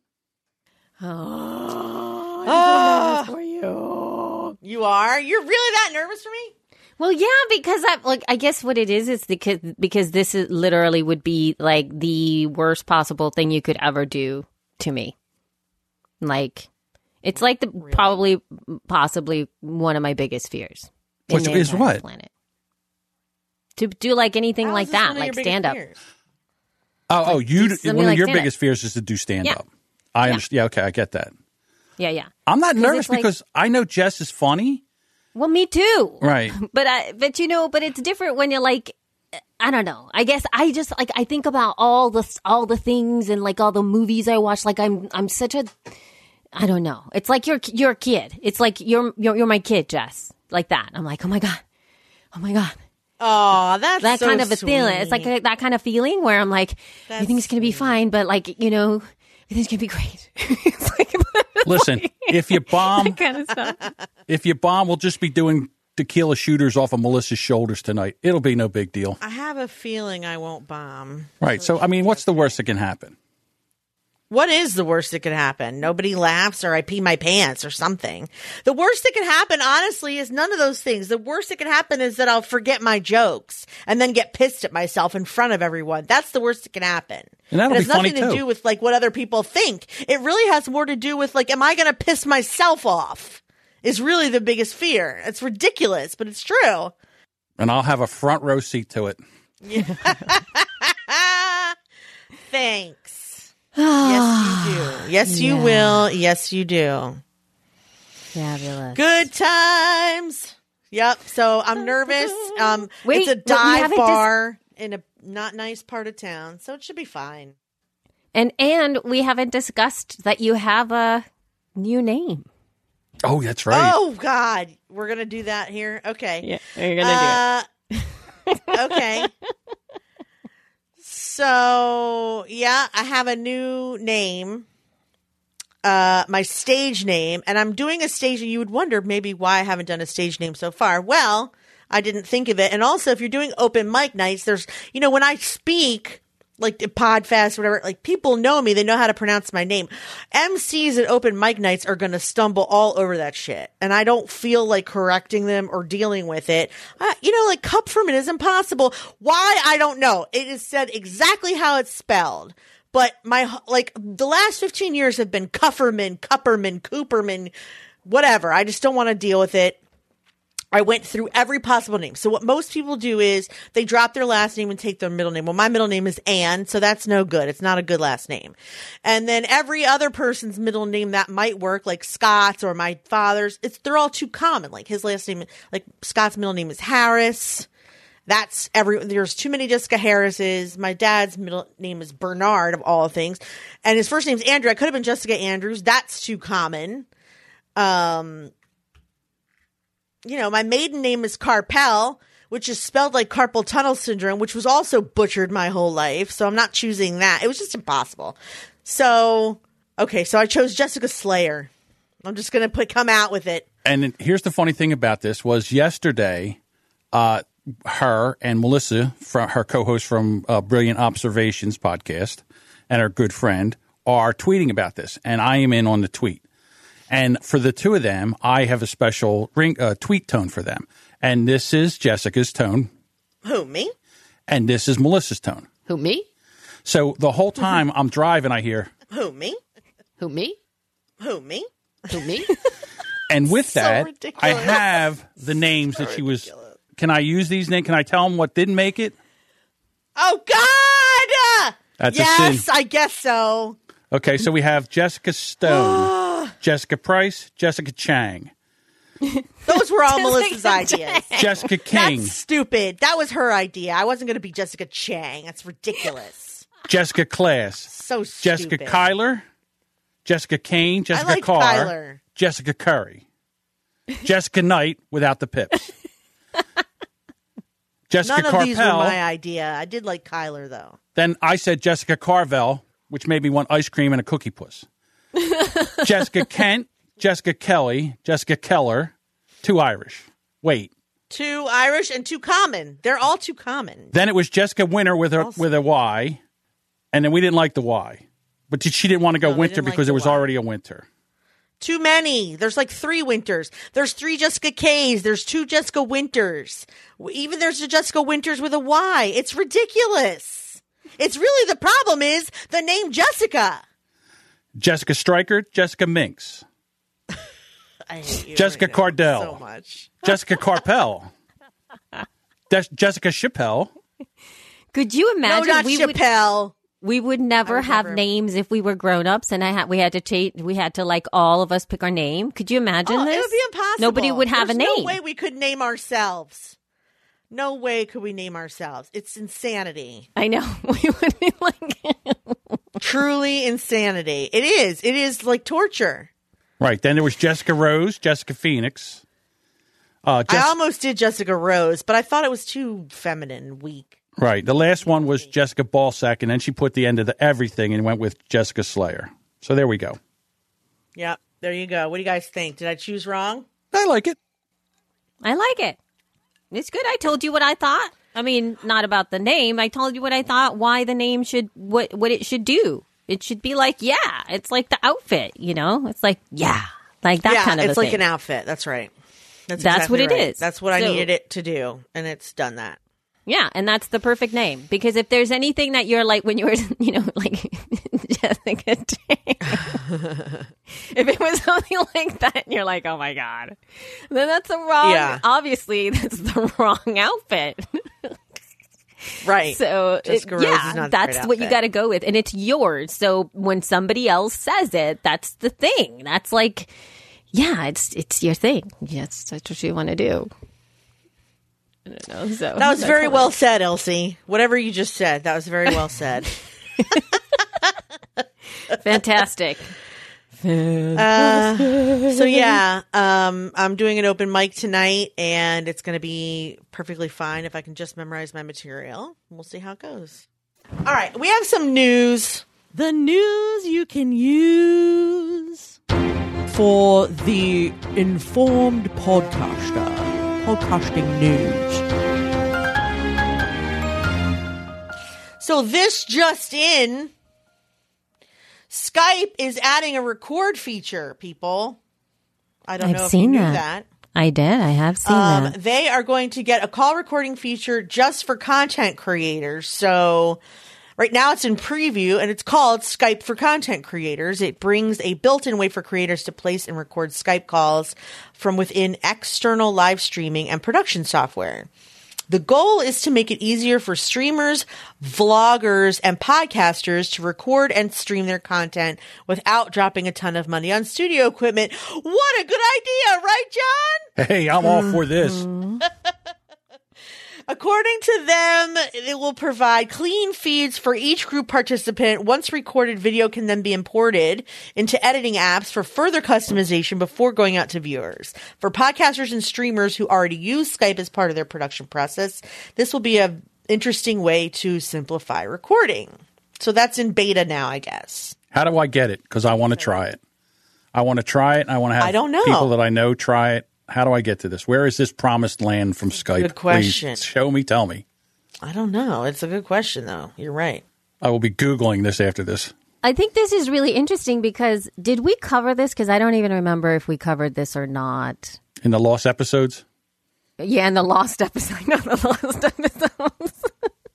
Oh, for you. You are? You're really that nervous for me? Well, yeah, because I guess what it is because this is literally would be like the worst possible thing you could ever do to me. Like, it's like possibly one of my biggest fears. Which is what? Planet. To do like anything like that, like stand up. Oh, one of your stand-up. Biggest fears is to do stand up. I understand. Yeah, okay, I get that. Yeah. I'm not nervous because I know Jess is funny. Well, me too. Right. But it's different when you're like, I don't know. I guess I just I think about all the things and like all the movies I watch. Like I'm such a, I don't know. It's like you're a kid. It's like you're my kid, Jess. Like that. I'm like, oh my God. Oh, that's that so kind of a sweet. feeling. It's like that kind of feeling where I'm like, everything's going to be fine, but like, everything's going to be great. It's like, listen, if you bomb, that kind of stuff. If you bomb, we'll just be doing tequila shooters off of Melissa's shoulders tonight. It'll be no big deal. I have a feeling I won't bomb. Right. So, I mean, what's the worst that can happen? What is the worst that could happen? Nobody laughs or I pee my pants or something. The worst that could happen, honestly, is none of those things. The worst that could happen is that I'll forget my jokes and then get pissed at myself in front of everyone. That's the worst that can happen. And that'll be funny, too. It has nothing to do with, like, what other people think. It really has more to do with, like, am I going to piss myself off? Is really the biggest fear. It's ridiculous, but it's true. And I'll have a front row seat to it. Yeah. Thanks. Yes, you do. Yes, you will. Yes, you do. Fabulous. Good times. Yep. So I'm nervous. It's a dive bar in a not nice part of town, so it should be fine. And we haven't discussed that you have a new name. Oh, that's right. Oh, God. We're going to do that here? Okay. Yeah, you're going to do it. Okay. So, yeah, I have a new name, my stage name, and I'm doing a stage, and you would wonder maybe why I haven't done a stage name so far. Well, I didn't think of it. And also, if you're doing open mic nights, there's, when I speak, like the Podfest, whatever, like people know me, they know how to pronounce my name. MCs at open mic nights are going to stumble all over that shit. And I don't feel like correcting them or dealing with it. Like Kupferman is impossible. Why? I don't know. It is said exactly how it's spelled. But the last 15 years have been Kupferman, Cooperman, whatever. I just don't want to deal with it. I went through every possible name. So what most people do is they drop their last name and take their middle name. Well, my middle name is Ann, so that's no good. It's not a good last name. And then every other person's middle name that might work, like Scott's or my father's, they're all too common. Like his last name, like Scott's middle name is Harris. There's too many Jessica Harrises. My dad's middle name is Bernard, of all things. And his first name's Andrew. I could have been Jessica Andrews. That's too common. My maiden name is Carpel, which is spelled like carpal tunnel syndrome, which was also butchered my whole life. So I'm not choosing that. It was just impossible. So, okay, so I chose Jessica Slayer. I'm just going to come out with it. And here's the funny thing about this was yesterday, her and Melissa, her co-host from Brilliant Observations podcast, and her good friend, are tweeting about this. And I am in on the tweet. And for the two of them, I have a special tweet tone for them. And this is Jessica's tone. Who, me? And this is Melissa's tone. Who, me? So the whole time I'm driving, I hear, who, me? Who, me? Who, me? Who, me? And with that, I have the names that she was. Can I use these names? Can I tell them what didn't make it? Oh, God! That's yes, a sin. I guess so. Okay, so we have Jessica Stone, Jessica Price, Jessica Chang. Those were all Melissa's ideas. Jessica King. That's stupid. That was her idea. I wasn't going to be Jessica Chang. That's ridiculous. Jessica Class. So stupid. Jessica Kyler. Jessica Kane. Jessica I like Carr. Kyler. Jessica Curry. Jessica Knight without the pips. Jessica None of Carpel. these were my idea. I did like Kyler, though. Then I said Jessica Carvel, which made me want ice cream and a cookie puss. Jessica Kent, Jessica Kelly, Jessica Keller, 2 Irish. Wait. 2 Irish and 2 common. They're all 2 common. Then it was Jessica Winter with a Y, and then we didn't like the Y. But she didn't want to go winter because there was already a winter. Too many. There's like 3 Winters. There's 3 Jessica K's. There's 2 Jessica Winters. Even there's a Jessica Winters with a Y. It's ridiculous. It's really the problem is the name Jessica. Jessica Stryker, Jessica Minx. I hate you Jessica right Cardell. so much. Jessica Carpel. Jessica Chappelle. Could you imagine? No, not Chappelle. We would never have names if we were grown-ups and we had to like all of us pick our name. Could you imagine this? It would be impossible. Nobody would have a name. No way we could name ourselves. No way could we name ourselves. It's insanity. I know. We would be like truly insanity. It is. It is like torture. Right. Then there was Jessica Rose, Jessica Phoenix. I almost did Jessica Rose, but I thought it was too feminine and weak. Right. The last one was Jessica Balsack, and then she put the end of everything and went with Jessica Slayer. So there we go. Yep. There you go. What do you guys think? Did I choose wrong? I like it. I like it. It's good. I told you what I thought. I mean, not about the name. I told you what I thought, why the name should, what it should do. It should be like, yeah. It's like the outfit, you know? It's like, yeah. Like that kind of a thing. It's like an outfit. That's right. That's exactly what it is. That's what I needed it to do, and it's done that. Yeah, and that's the perfect name. Because if there's anything that you're like when you were, you know, like Jessica Chang, if it was something like that and you're like, oh my God, then that's the wrong, obviously that's the wrong outfit. Right. So, that's what you got to go with. And it's yours. So when somebody else says it, that's the thing. That's like, yeah, it's your thing. Yes, that's what you want to do. I don't know. So that was very well said, Elsie. Whatever you just said, that was very well said. Fantastic. So yeah, I'm doing an open mic tonight, and it's going to be perfectly fine if I can just memorize my material. We'll see how it goes. All right, we have some news. The news you can use for the informed podcaster. Podcasting news. So this just in, Skype is adding a record feature, people. I don't know if you knew that. I did. I have seen that. They are going to get a call recording feature just for content creators. So right now it's in preview, and it's called Skype for Content Creators. It brings a built-in way for creators to place and record Skype calls from within external live streaming and production software. The goal is to make it easier for streamers, vloggers, and podcasters to record and stream their content without dropping a ton of money on studio equipment. What a good idea, right, John? Hey, I'm all for this. According to them, it will provide clean feeds for each group participant. Once recorded, video can then be imported into editing apps for further customization before going out to viewers. For podcasters and streamers who already use Skype as part of their production process, this will be an interesting way to simplify recording. So that's in beta now, I guess. How do I get it? Because I want to try it. I want to try it. And I want to have people that I know try it. How do I get to this? Where is this promised land from Skype? Good question. Please show me, tell me. I don't know. It's a good question, though. You're right. I will be Googling this after this. I think this is really interesting because did we cover this? Because I don't even remember if we covered this or not. In the lost episodes? Yeah, in the lost episode. No, the lost episodes.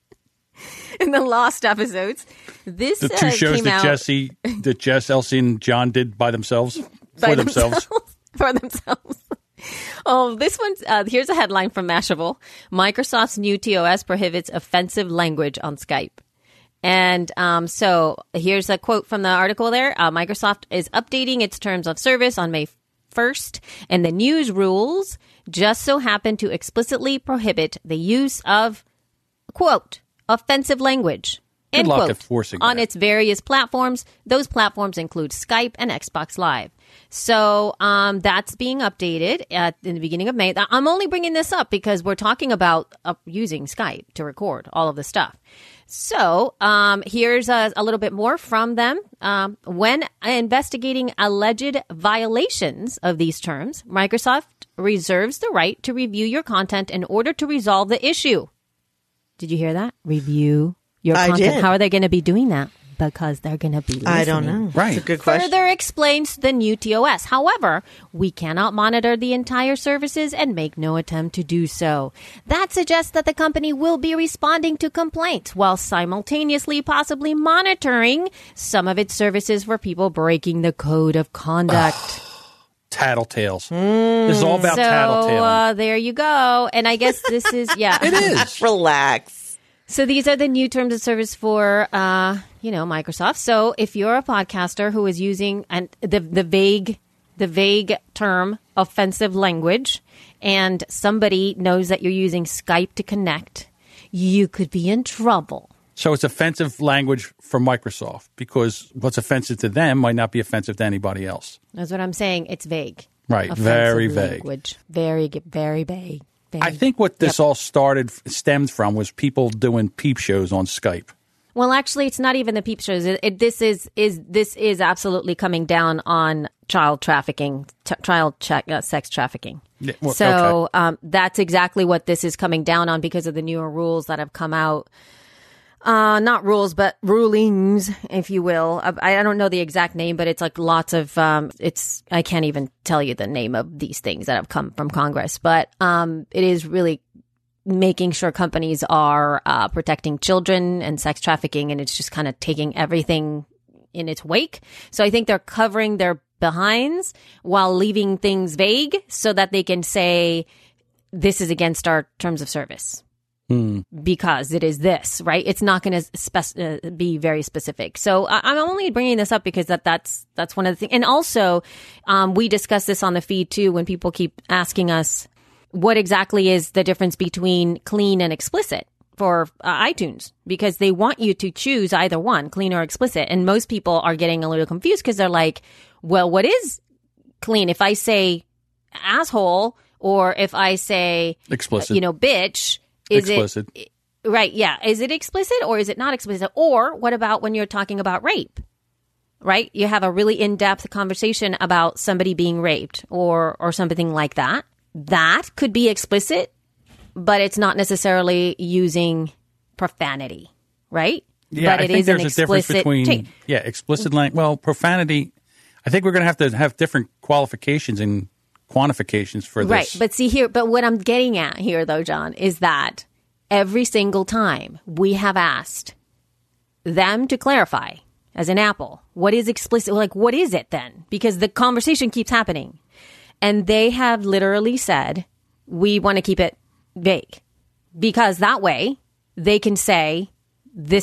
In the lost episodes. This the two shows that Jess, Elsie, and John did by themselves? For themselves. For themselves. Oh, this one's, here's a headline from Mashable. Microsoft's new TOS prohibits offensive language on Skype. And so here's a quote from the article there. Microsoft is updating its terms of service on May 1st, and the news rules just so happen to explicitly prohibit the use of, quote, offensive language, end quote, on its various platforms. Those platforms include Skype and Xbox Live. So that's being updated in the beginning of May. I'm only bringing this up because we're talking about using Skype to record all of this stuff. So here's a little bit more from them. When investigating alleged violations of these terms, Microsoft reserves the right to review your content in order to resolve the issue. Did you hear that? Review your content. Did. How are they going to be doing that? Because they're going to be listening. I don't know. Right. That's a good question. Further explains the new TOS. However, we cannot monitor the entire services and make no attempt to do so. That suggests that the company will be responding to complaints while simultaneously possibly monitoring some of its services for people breaking the code of conduct. Tattletales. This is all about tattletale. There you go. And I guess this is, yeah. It is. Relax. So these are the new terms of service for, Microsoft. So if you're a podcaster who is using the vague term offensive language, and somebody knows that you're using Skype to connect, you could be in trouble. So it's offensive language for Microsoft because what's offensive to them might not be offensive to anybody else. That's what I'm saying. It's vague. Right. Offensive very vague. Language. Very, very vague. I think what this all stemmed from was people doing peep shows on Skype. Well, actually, it's not even the peep shows. This is absolutely coming down on child trafficking, sex trafficking. Yeah, well, so that's exactly what this is coming down on because of the newer rules that have come out. Not rules, but rulings, if you will. I don't know the exact name, but it's like lots of, I can't even tell you the name of these things that have come from Congress, but, it is really making sure companies are, protecting children and sex trafficking, and it's just kind of taking everything in its wake. So I think they're covering their behinds while leaving things vague so that they can say, this is against our terms of service. Because it is this, right? It's not going to be very specific. So I'm only bringing this up because that's one of the things. And also, we discuss this on the feed too when people keep asking us what exactly is the difference between clean and explicit for iTunes, because they want you to choose either one, clean or explicit. And most people are getting a little confused because they're like, well, what is clean? If I say asshole or if I say explicit, bitch. Is explicit. Right, yeah. Is it explicit or is it not explicit? Or what about when you're talking about rape? Right? You have a really in-depth conversation about somebody being raped or something like that. That could be explicit, but it's not necessarily using profanity, right? Yeah, but I think there's a difference between explicit language. Well, profanity, I think we're going to have different qualifications and quantifications for this. Right. But see here, what I'm getting at here though, John, is that every single time we have asked them to clarify as an Apple, what is explicit? Like, what is it then? Because the conversation keeps happening. And they have literally said, we want to keep it vague because that way they can say, this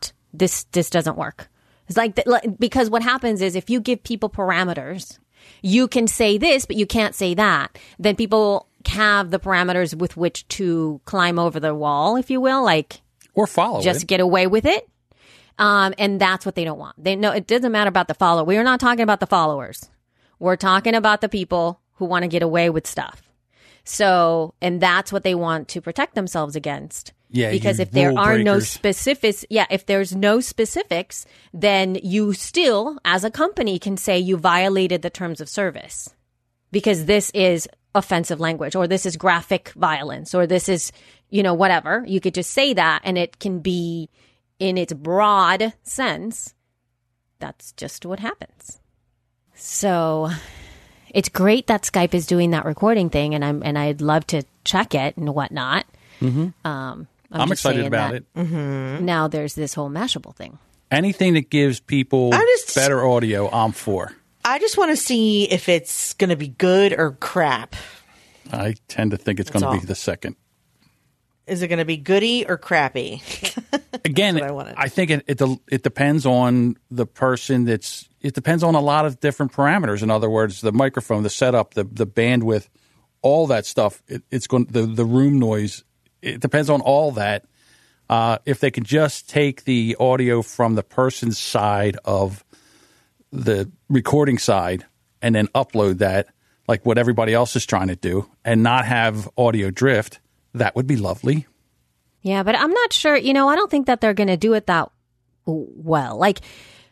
doesn't work. It's like, because what happens is if you give people parameters, you can say this, but you can't say that. Then people have the parameters with which to climb over the wall, if you will, like or follow just get away with it. And that's what they don't want. They know it doesn't matter about the follower. We are not talking about the followers. We're talking about the people who want to get away with stuff. So, and that's what they want to protect themselves against. Yeah, because if there are no specifics, if there's no specifics, then you still, as a company, can say you violated the terms of service because this is offensive language or this is graphic violence or this is, whatever. You could just say that and it can be in its broad sense. That's just what happens. So it's great that Skype is doing that recording thing, and I'd love to check it and whatnot. Mm-hmm. I'm excited about it. Mm-hmm. Now there's this whole Mashable thing. Anything that gives people better audio, I'm for. I just want to see if it's going to be good or crap. I tend to think it's going to be the second. Is it going to be goody or crappy? Again, I think it depends on the person it depends on a lot of different parameters. In other words, the microphone, the setup, the bandwidth, all that stuff. It's going the room noise. It depends on all that. If they can just take the audio from the person's side of the recording side and then upload that, like what everybody else is trying to do, and not have audio drift, that would be lovely. Yeah, but I'm not sure. I don't think that they're going to do it that well. Like,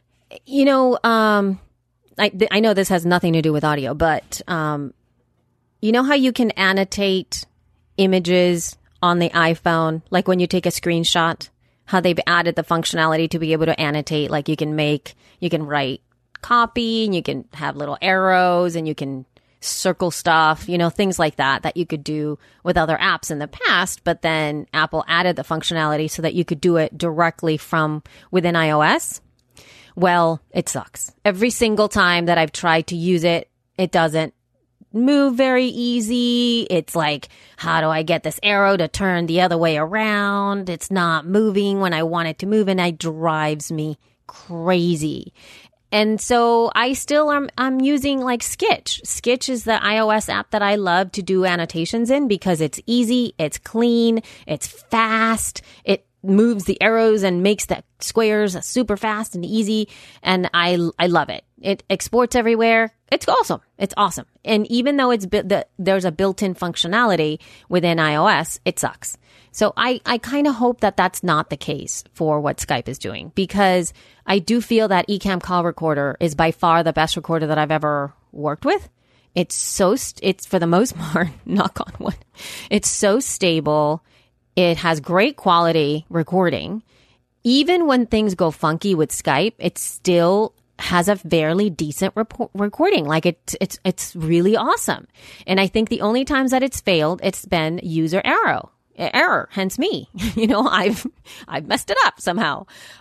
I know this has nothing to do with audio, but you know how you can annotate images on the iPhone, like when you take a screenshot, how they've added the functionality to be able to annotate, like you can write copy and you can have little arrows and you can circle stuff, things like that you could do with other apps in the past, but then Apple added the functionality so that you could do it directly from within iOS. Well, it sucks. Every single time that I've tried to use it, it doesn't move very easy. It's like, how do I get this arrow to turn the other way around? It's not moving when I want it to move, and it drives me crazy. And so I'm using like Skitch. Skitch is the iOS app that I love to do annotations in because it's easy, it's clean, it's fast, it moves the arrows and makes the squares super fast and easy. And I love it. It exports everywhere. It's awesome. It's awesome. And even though there's a built-in functionality within iOS, it sucks. So I kind of hope that that's not the case for what Skype is doing, because I do feel that Ecamm Call Recorder is by far the best recorder that I've ever worked with. It's for the most part, knock on wood, it's so stable. It has great quality recording. Even when things go funky with Skype, it still has a fairly decent recording. Like it's really awesome. And I think the only times that it's failed, it's been user error, hence me. I've messed it up somehow.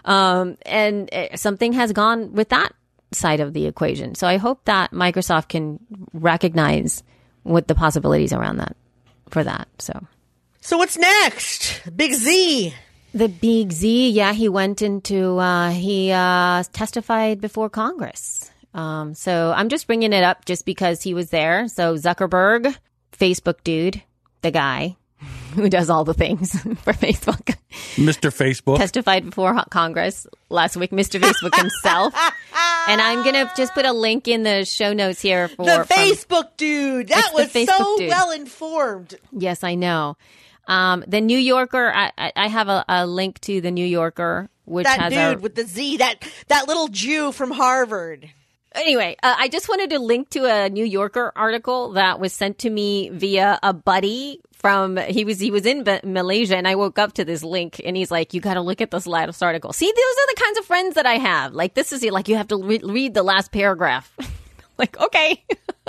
And something has gone with that side of the equation. So I hope that Microsoft can recognize what the possibilities around that for that. So what's next? Big Z. The Big Z, yeah, he went into, he testified before Congress. So I'm just bringing it up just because he was there. So Zuckerberg, Facebook dude, the guy who does all the things for Facebook. Mr. Facebook. Testified before Congress last week, Mr. Facebook himself. And I'm going to just put a link in the show notes here for the Facebook dude. That was so well informed. Yes, I know. The New Yorker, I have a link to the New Yorker, which that has dude with the Z, that little Jew from Harvard. Anyway, I just wanted to link to a New Yorker article that was sent to me via a buddy he was in Malaysia, and I woke up to this link, and he's like, you got to look at this last article. See, those are the kinds of friends that I have. Like, this is like, you have to read the last paragraph. Like, okay.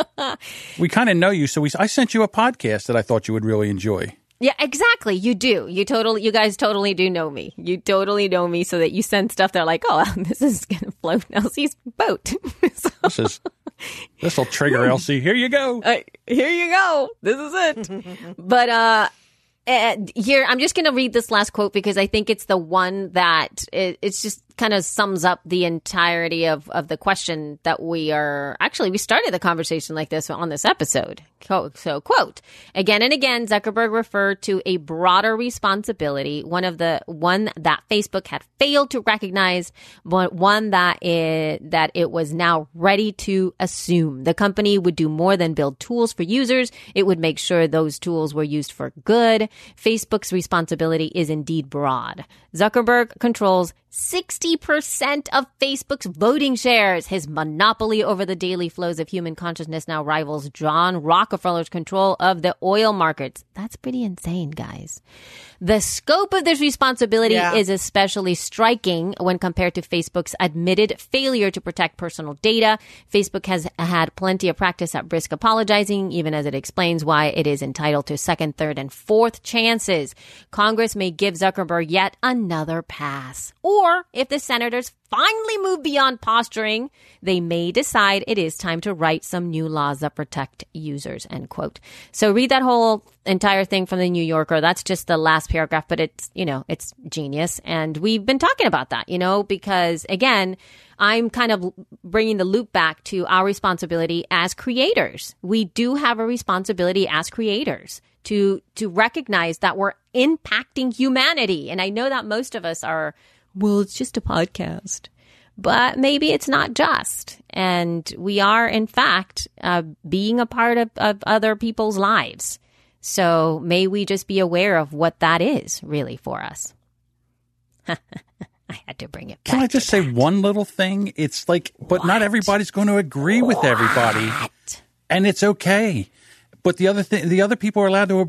We kind of know you, so I sent you a podcast that I thought you would really enjoy. Yeah, exactly. You do. You guys totally do know me. You totally know me, so that you send stuff. They're like, oh, this is going to float Elsie's boat. This will trigger Elsie. Here you go. Here you go. This is it. But here, I'm just going to read this last quote because I think it's the one that it's just kind of sums up the entirety of the question that we started the conversation like this on this episode. So, quote, again and again, Zuckerberg referred to a broader responsibility, one that Facebook had failed to recognize, but one that it was now ready to assume. The company would do more than build tools for users. It would make sure those tools were used for good. Facebook's responsibility is indeed broad. Zuckerberg controls 60% of Facebook's voting shares. His monopoly over the daily flows of human consciousness now rivals John Rockefeller's control of the oil markets. That's pretty insane, guys. The scope of this responsibility is especially striking when compared to Facebook's admitted failure to protect personal data. Facebook has had plenty of practice at risk apologizing, even as it explains why it is entitled to second, third, and fourth chances. Congress may give Zuckerberg yet another pass. Or if the senators finally move beyond posturing, they may decide it is time to write some new laws that protect users, end quote. So read that whole entire thing from the New Yorker. That's just the last paragraph, but it's genius. And we've been talking about that, because again, I'm kind of bringing the loop back to our responsibility as creators. We do have a responsibility as creators to recognize that we're impacting humanity. And I know that most of us are, well, it's just a podcast. But maybe it's not just. And we are, in fact, being a part of other people's lives. So may we just be aware of what that is really for us. I had to bring it back. Can I just say one little thing? It's like, but not everybody's going to agree with everybody. And it's okay. But the other people are allowed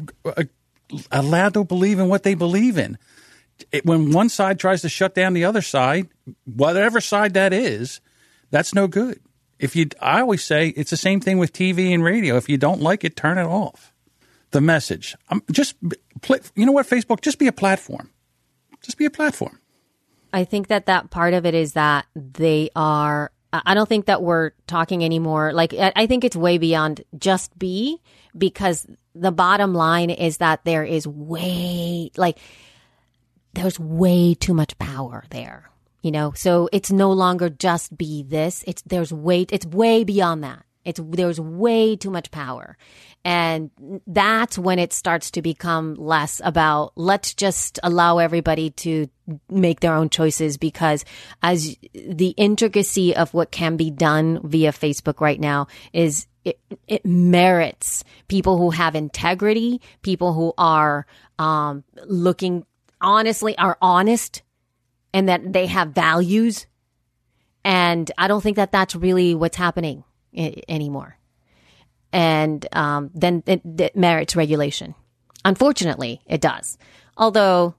to believe in what they believe in. When one side tries to shut down the other side, whatever side that is, that's no good. I always say it's the same thing with TV and radio. If you don't like it, turn it off. The message. You know what, Facebook? Just be a platform. Just be a platform. I think that part of it is that they are. I don't think that we're talking anymore. Like, I think it's way beyond just be, because the bottom line is that there's way too much power there, so it's no longer just be this. It's way beyond that. There's way too much power. And that's when it starts to become less about let's just allow everybody to make their own choices, because as the intricacy of what can be done via Facebook right now is it merits people who have integrity, people who are are honest, and that they have values. And I don't think that that's really what's happening anymore. And then it merits regulation. Unfortunately, it does. Although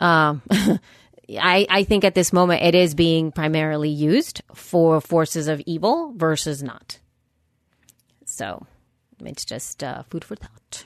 I think at this moment it is being primarily used for forces of evil versus not. So it's just food for thought.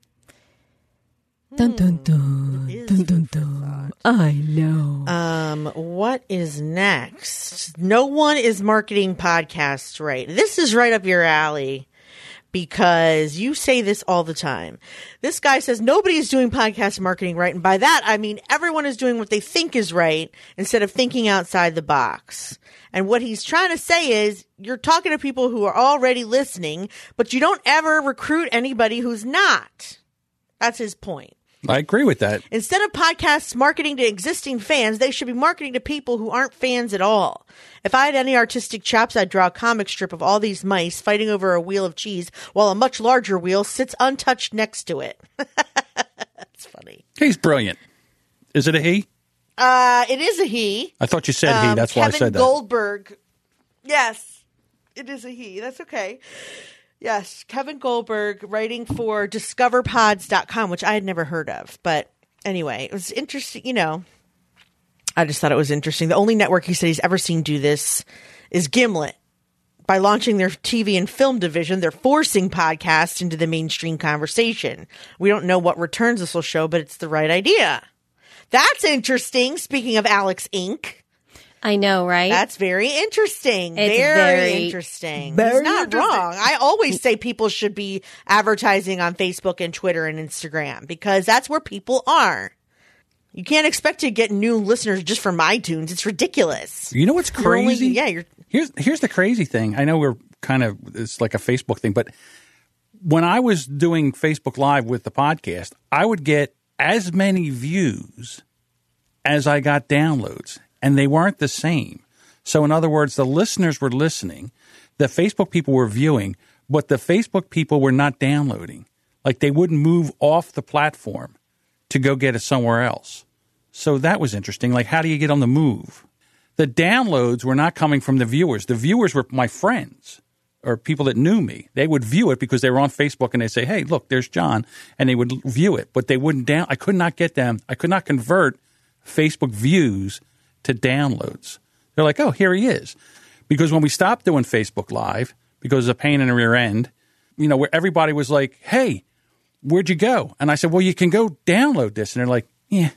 Dun, dun, dun. Dun, dun, dun. I know. What is next? No one is marketing podcasts right. This is right up your alley, because you say this all the time. This guy says nobody is doing podcast marketing right. And by that, I mean everyone is doing what they think is right instead of thinking outside the box. And what he's trying to say is you're talking to people who are already listening, but you don't ever recruit anybody who's not. That's his point. I agree with that. Instead of podcasts marketing to existing fans, they should be marketing to people who aren't fans at all. If I had any artistic chops, I'd draw a comic strip of all these mice fighting over a wheel of cheese while a much larger wheel sits untouched next to it. That's funny. He's brilliant. Is it a he? It is a he. I thought you said he. That's why I said that. Kevin Goldberg. Yes, it is a he. That's okay. Yes, Kevin Goldberg, writing for discoverpods.com, which I had never heard of. But anyway, it was interesting, I just thought it was interesting. The only network he said he's ever seen do this is Gimlet. By launching their TV and film division, they're forcing podcasts into the mainstream conversation. We don't know what returns this will show, but it's the right idea. That's interesting. Speaking of Alex Inc. I know, right? That's very interesting. It's very interesting. He's not wrong. I always say people should be advertising on Facebook and Twitter and Instagram because that's where people are. You can't expect to get new listeners just from iTunes. It's ridiculous. You know what's crazy? Here's the crazy thing. I know we're it's like a Facebook thing, but when I was doing Facebook Live with the podcast, I would get as many views as I got downloads, and they weren't the same. So in other words, the listeners were listening, the Facebook people were viewing, but the Facebook people were not downloading. Like they wouldn't move off the platform to go get it somewhere else. So that was interesting. Like, how do you get on the move? The downloads were not coming from the viewers. The viewers were my friends or people that knew me. They would view it because they were on Facebook and they say, hey, look, there's John. And they would view it, but they wouldn't I could not get them. I could not convert Facebook views to downloads. They're like, oh, here he is. Because when we stopped doing Facebook Live, because of a pain in the rear end, where everybody was like, hey, where'd you go? And I said, well, you can go download this. And they're like,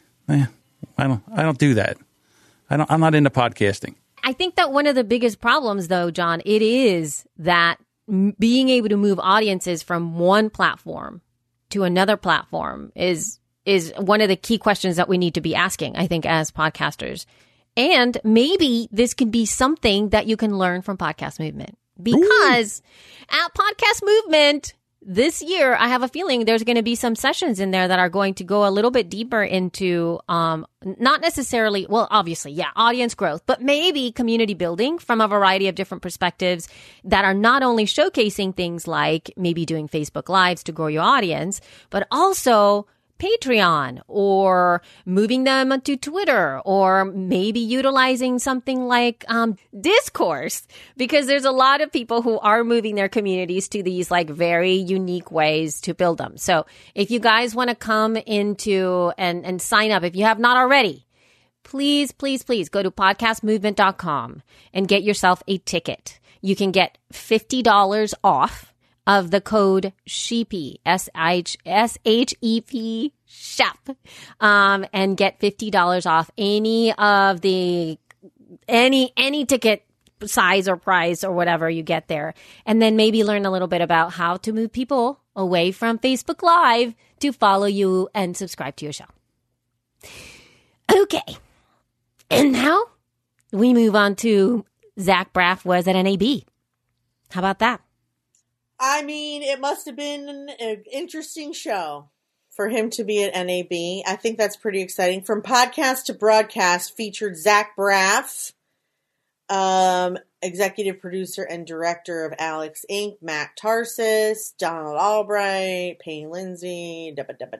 I don't do that. I'm not into podcasting. I think that one of the biggest problems, though, John, it is that being able to move audiences from one platform to another platform is one of the key questions that we need to be asking, I think, as podcasters. And maybe this can be something that you can learn from Podcast Movement. Because at Podcast Movement this year, I have a feeling there's going to be some sessions in there that are going to go a little bit deeper into not necessarily, well, obviously, audience growth, but maybe community building from a variety of different perspectives that are not only showcasing things like maybe doing Facebook Lives to grow your audience, but also Patreon or moving them to Twitter or maybe utilizing something like Discourse, because there's a lot of people who are moving their communities to these like very unique ways to build them. So if you guys want to come into and sign up, if you have not already, please go to podcastmovement.com and get yourself a ticket. You can get $50 off of the code SHEEP, SHEP, shop, and get $50 off any of the, any ticket size or price or whatever you get there. And then maybe learn a little bit about how to move people away from Facebook Live to follow you and subscribe to your show. Okay. And now we move on to Zach Braff was at NAB. How about that? I mean, it must have been an interesting show for him to be at NAB. I think that's pretty exciting. From podcast to broadcast featured Zach Braff, executive producer and director of Alex Inc., Matt Tarsus, Donald Albright, Payne Lindsay,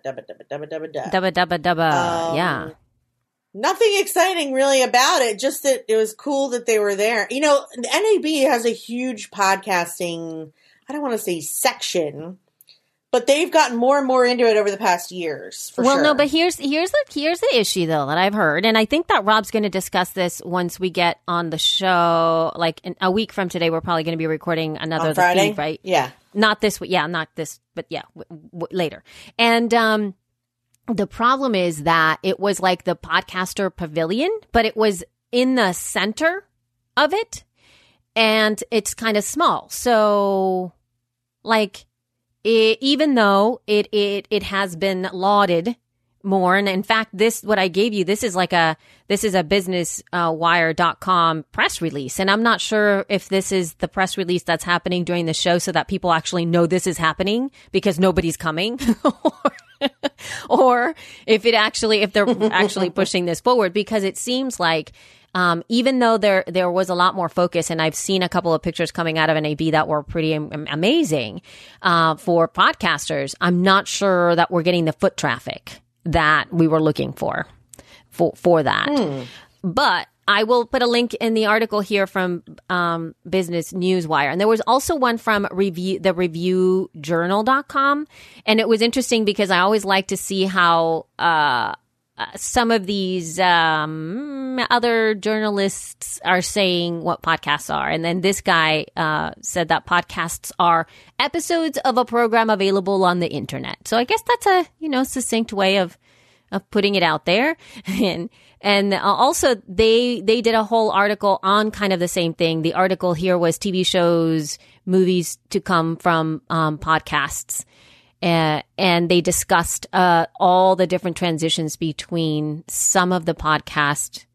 yeah. Nothing exciting really about it, just that it was cool that they were there. NAB has a huge podcasting, I don't want to say section, but they've gotten more and more into it over the past years. Well, no, but here's the issue though that I've heard, and I think that Rob's going to discuss this once we get on the show. Like in a week from today, we're probably going to be recording another on Friday, feed, right? Yeah, not this week. Yeah, not this, but yeah, later. And the problem is that it was like the podcaster pavilion, but it was in the center of it. And it's kind of small. So, like, even though it has been lauded more, and in fact, what I gave you, this is a businesswire.com press release. And I'm not sure if this is the press release that's happening during the show so that people actually know this is happening because nobody's coming. Or if they're actually pushing this forward, because it seems like even though there was a lot more focus, and I've seen a couple of pictures coming out of NAB that were pretty amazing for podcasters, I'm not sure that we're getting the foot traffic that we were looking for that. But I will put a link in the article here from Business Newswire. And there was also one from reviewjournal.com. And it was interesting because I always like to see how some of these other journalists are saying what podcasts are. And then this guy said that podcasts are episodes of a program available on the internet. So I guess that's a succinct way of putting it out there. And also they did a whole article on kind of the same thing. The article here was TV shows, movies to come from podcasts. and they discussed all the different transitions between some of the podcasts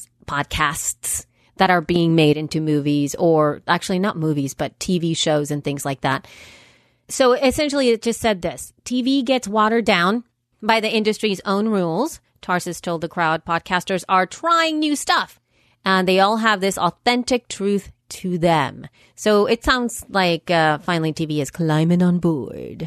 that are being made into movies, or actually not movies, but TV shows and things like that. So essentially it just said this: TV gets watered down by the industry's own rules. Tarsus told the crowd podcasters are trying new stuff, and they all have this authentic truth to them. So it sounds like finally TV is climbing on board.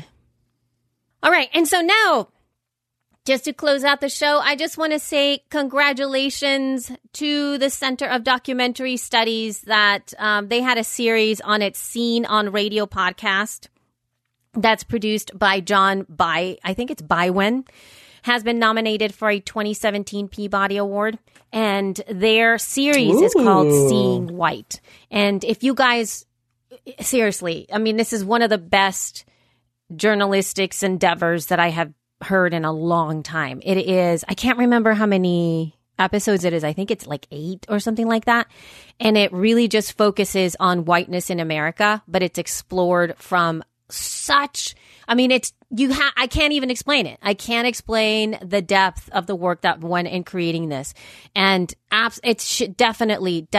All right. And so now, just to close out the show, I just want to say congratulations to the Center of Documentary Studies that they had a series on its Scene on Radio podcast that's produced by John I think it's Bywin, has been nominated for a 2017 Peabody Award. And their series is called Seeing White. And if you guys, seriously, I mean, this is one of the best journalistics endeavors that I have heard in a long time. It is, I can't remember how many episodes it is. I think it's like 8 or something like that. And it really just focuses on whiteness in America, but it's explored from such, I mean, I can't even explain it. I can't explain the depth of the work that went in creating this. And it's definitely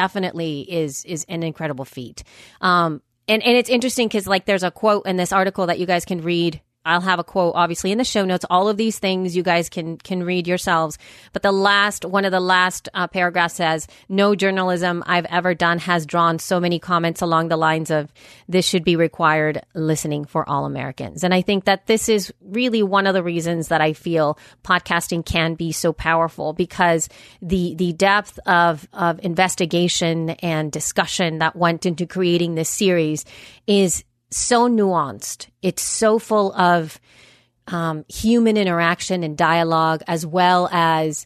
is an incredible feat. And it's interesting because like there's a quote in this article that you guys can read. I'll have a quote obviously in the show notes. All of these things you guys can read yourselves. But one of the last paragraphs says, "No journalism I've ever done has drawn so many comments along the lines of this should be required listening for all Americans." And I think that this is really one of the reasons that I feel podcasting can be so powerful, because the depth of investigation and discussion that went into creating this series is so nuanced. It's so full of human interaction and dialogue, as well as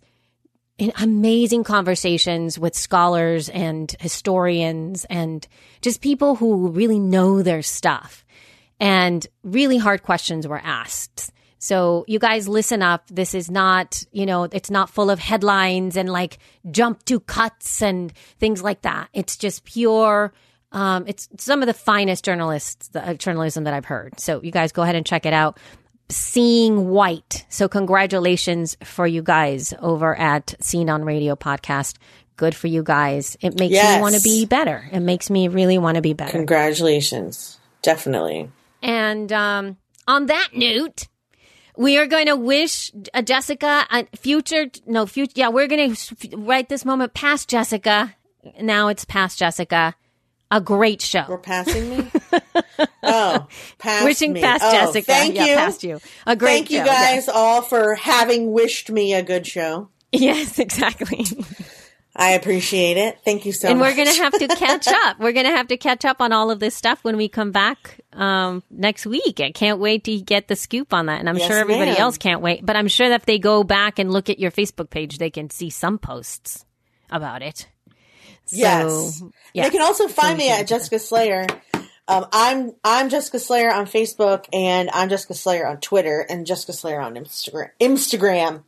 amazing conversations with scholars and historians and just people who really know their stuff. And really hard questions were asked. So you guys listen up. This is not, it's not full of headlines and like jump to cuts and things like that. It's just pure. It's some of the finest journalism that I've heard. So you guys go ahead and check it out. Seeing White. So congratulations for you guys over at Scene on Radio podcast. Good for you guys. It makes me want to be better. It makes me really want to be better. Congratulations. Definitely. And on that note, we are going to wish Jessica we're going to right this moment past Jessica. Now it's past Jessica. A great show. We're passing me? Oh, past Wishing me. past Jessica. Thank you. Past you. A great show. Thank you guys all for having wished me a good show. Yes, exactly. I appreciate it. Thank you so much. And we're going to have to catch up. We're going to have to catch up on all of this stuff when we come back next week. I can't wait to get the scoop on that. And I'm sure everybody else can't wait. But I'm sure that if they go back and look at your Facebook page, they can see some posts about it. So, yes. They can also find me at Jessica Slayer. I'm Jessica Slayer on Facebook, and I'm Jessica Slayer on Twitter, and Jessica Slayer on Instagram.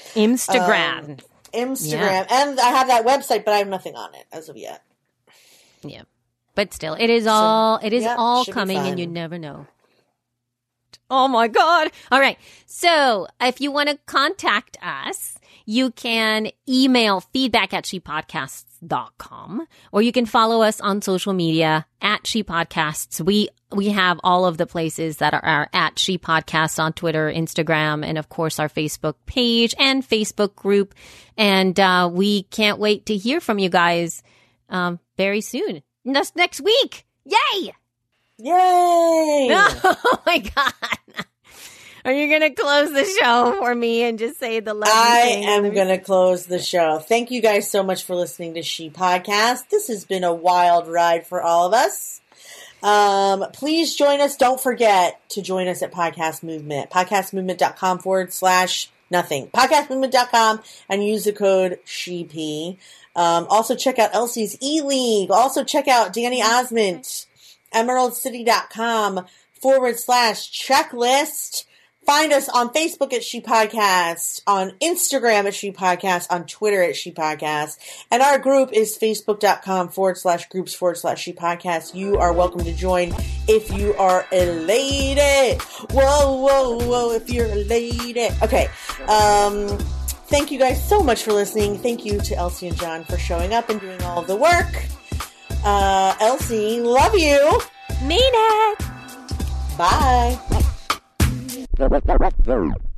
Yeah. And I have that website, but I have nothing on it as of yet. Yeah. But still, it is all coming, and you never know. Oh my God. All right. So if you want to contact us, you can email feedback@shepodcasts.com, or you can follow us on social media at She Podcasts. We have all of the places that are at She Podcasts on Twitter, Instagram, and of course our Facebook page and Facebook group. And we can't wait to hear from you guys very soon. Next week. Yay! Yay! Oh my God. Are you going to close the show for me and just say the lovely thing? I am going to close the show. Thank you guys so much for listening to She Podcast. This has been a wild ride for all of us. Please join us. Don't forget to join us at Podcast Movement. Podcastmovement.com/nothing. Podcastmovement.com and use the code SHEP. Also check out Elsie's E-League. Also check out Danny Osmond. EmeraldCity.com /checklist. Find us on Facebook at She Podcast, on Instagram at She Podcast, on Twitter at She Podcast. And our group is facebook.com/groups/She Podcast. You are welcome to join if you are a lady. Whoa, whoa, whoa, if you're a lady. Okay. Thank you guys so much for listening. Thank you to Elsie and John for showing up and doing all of the work. Elsie, love you. Mean it. Bye.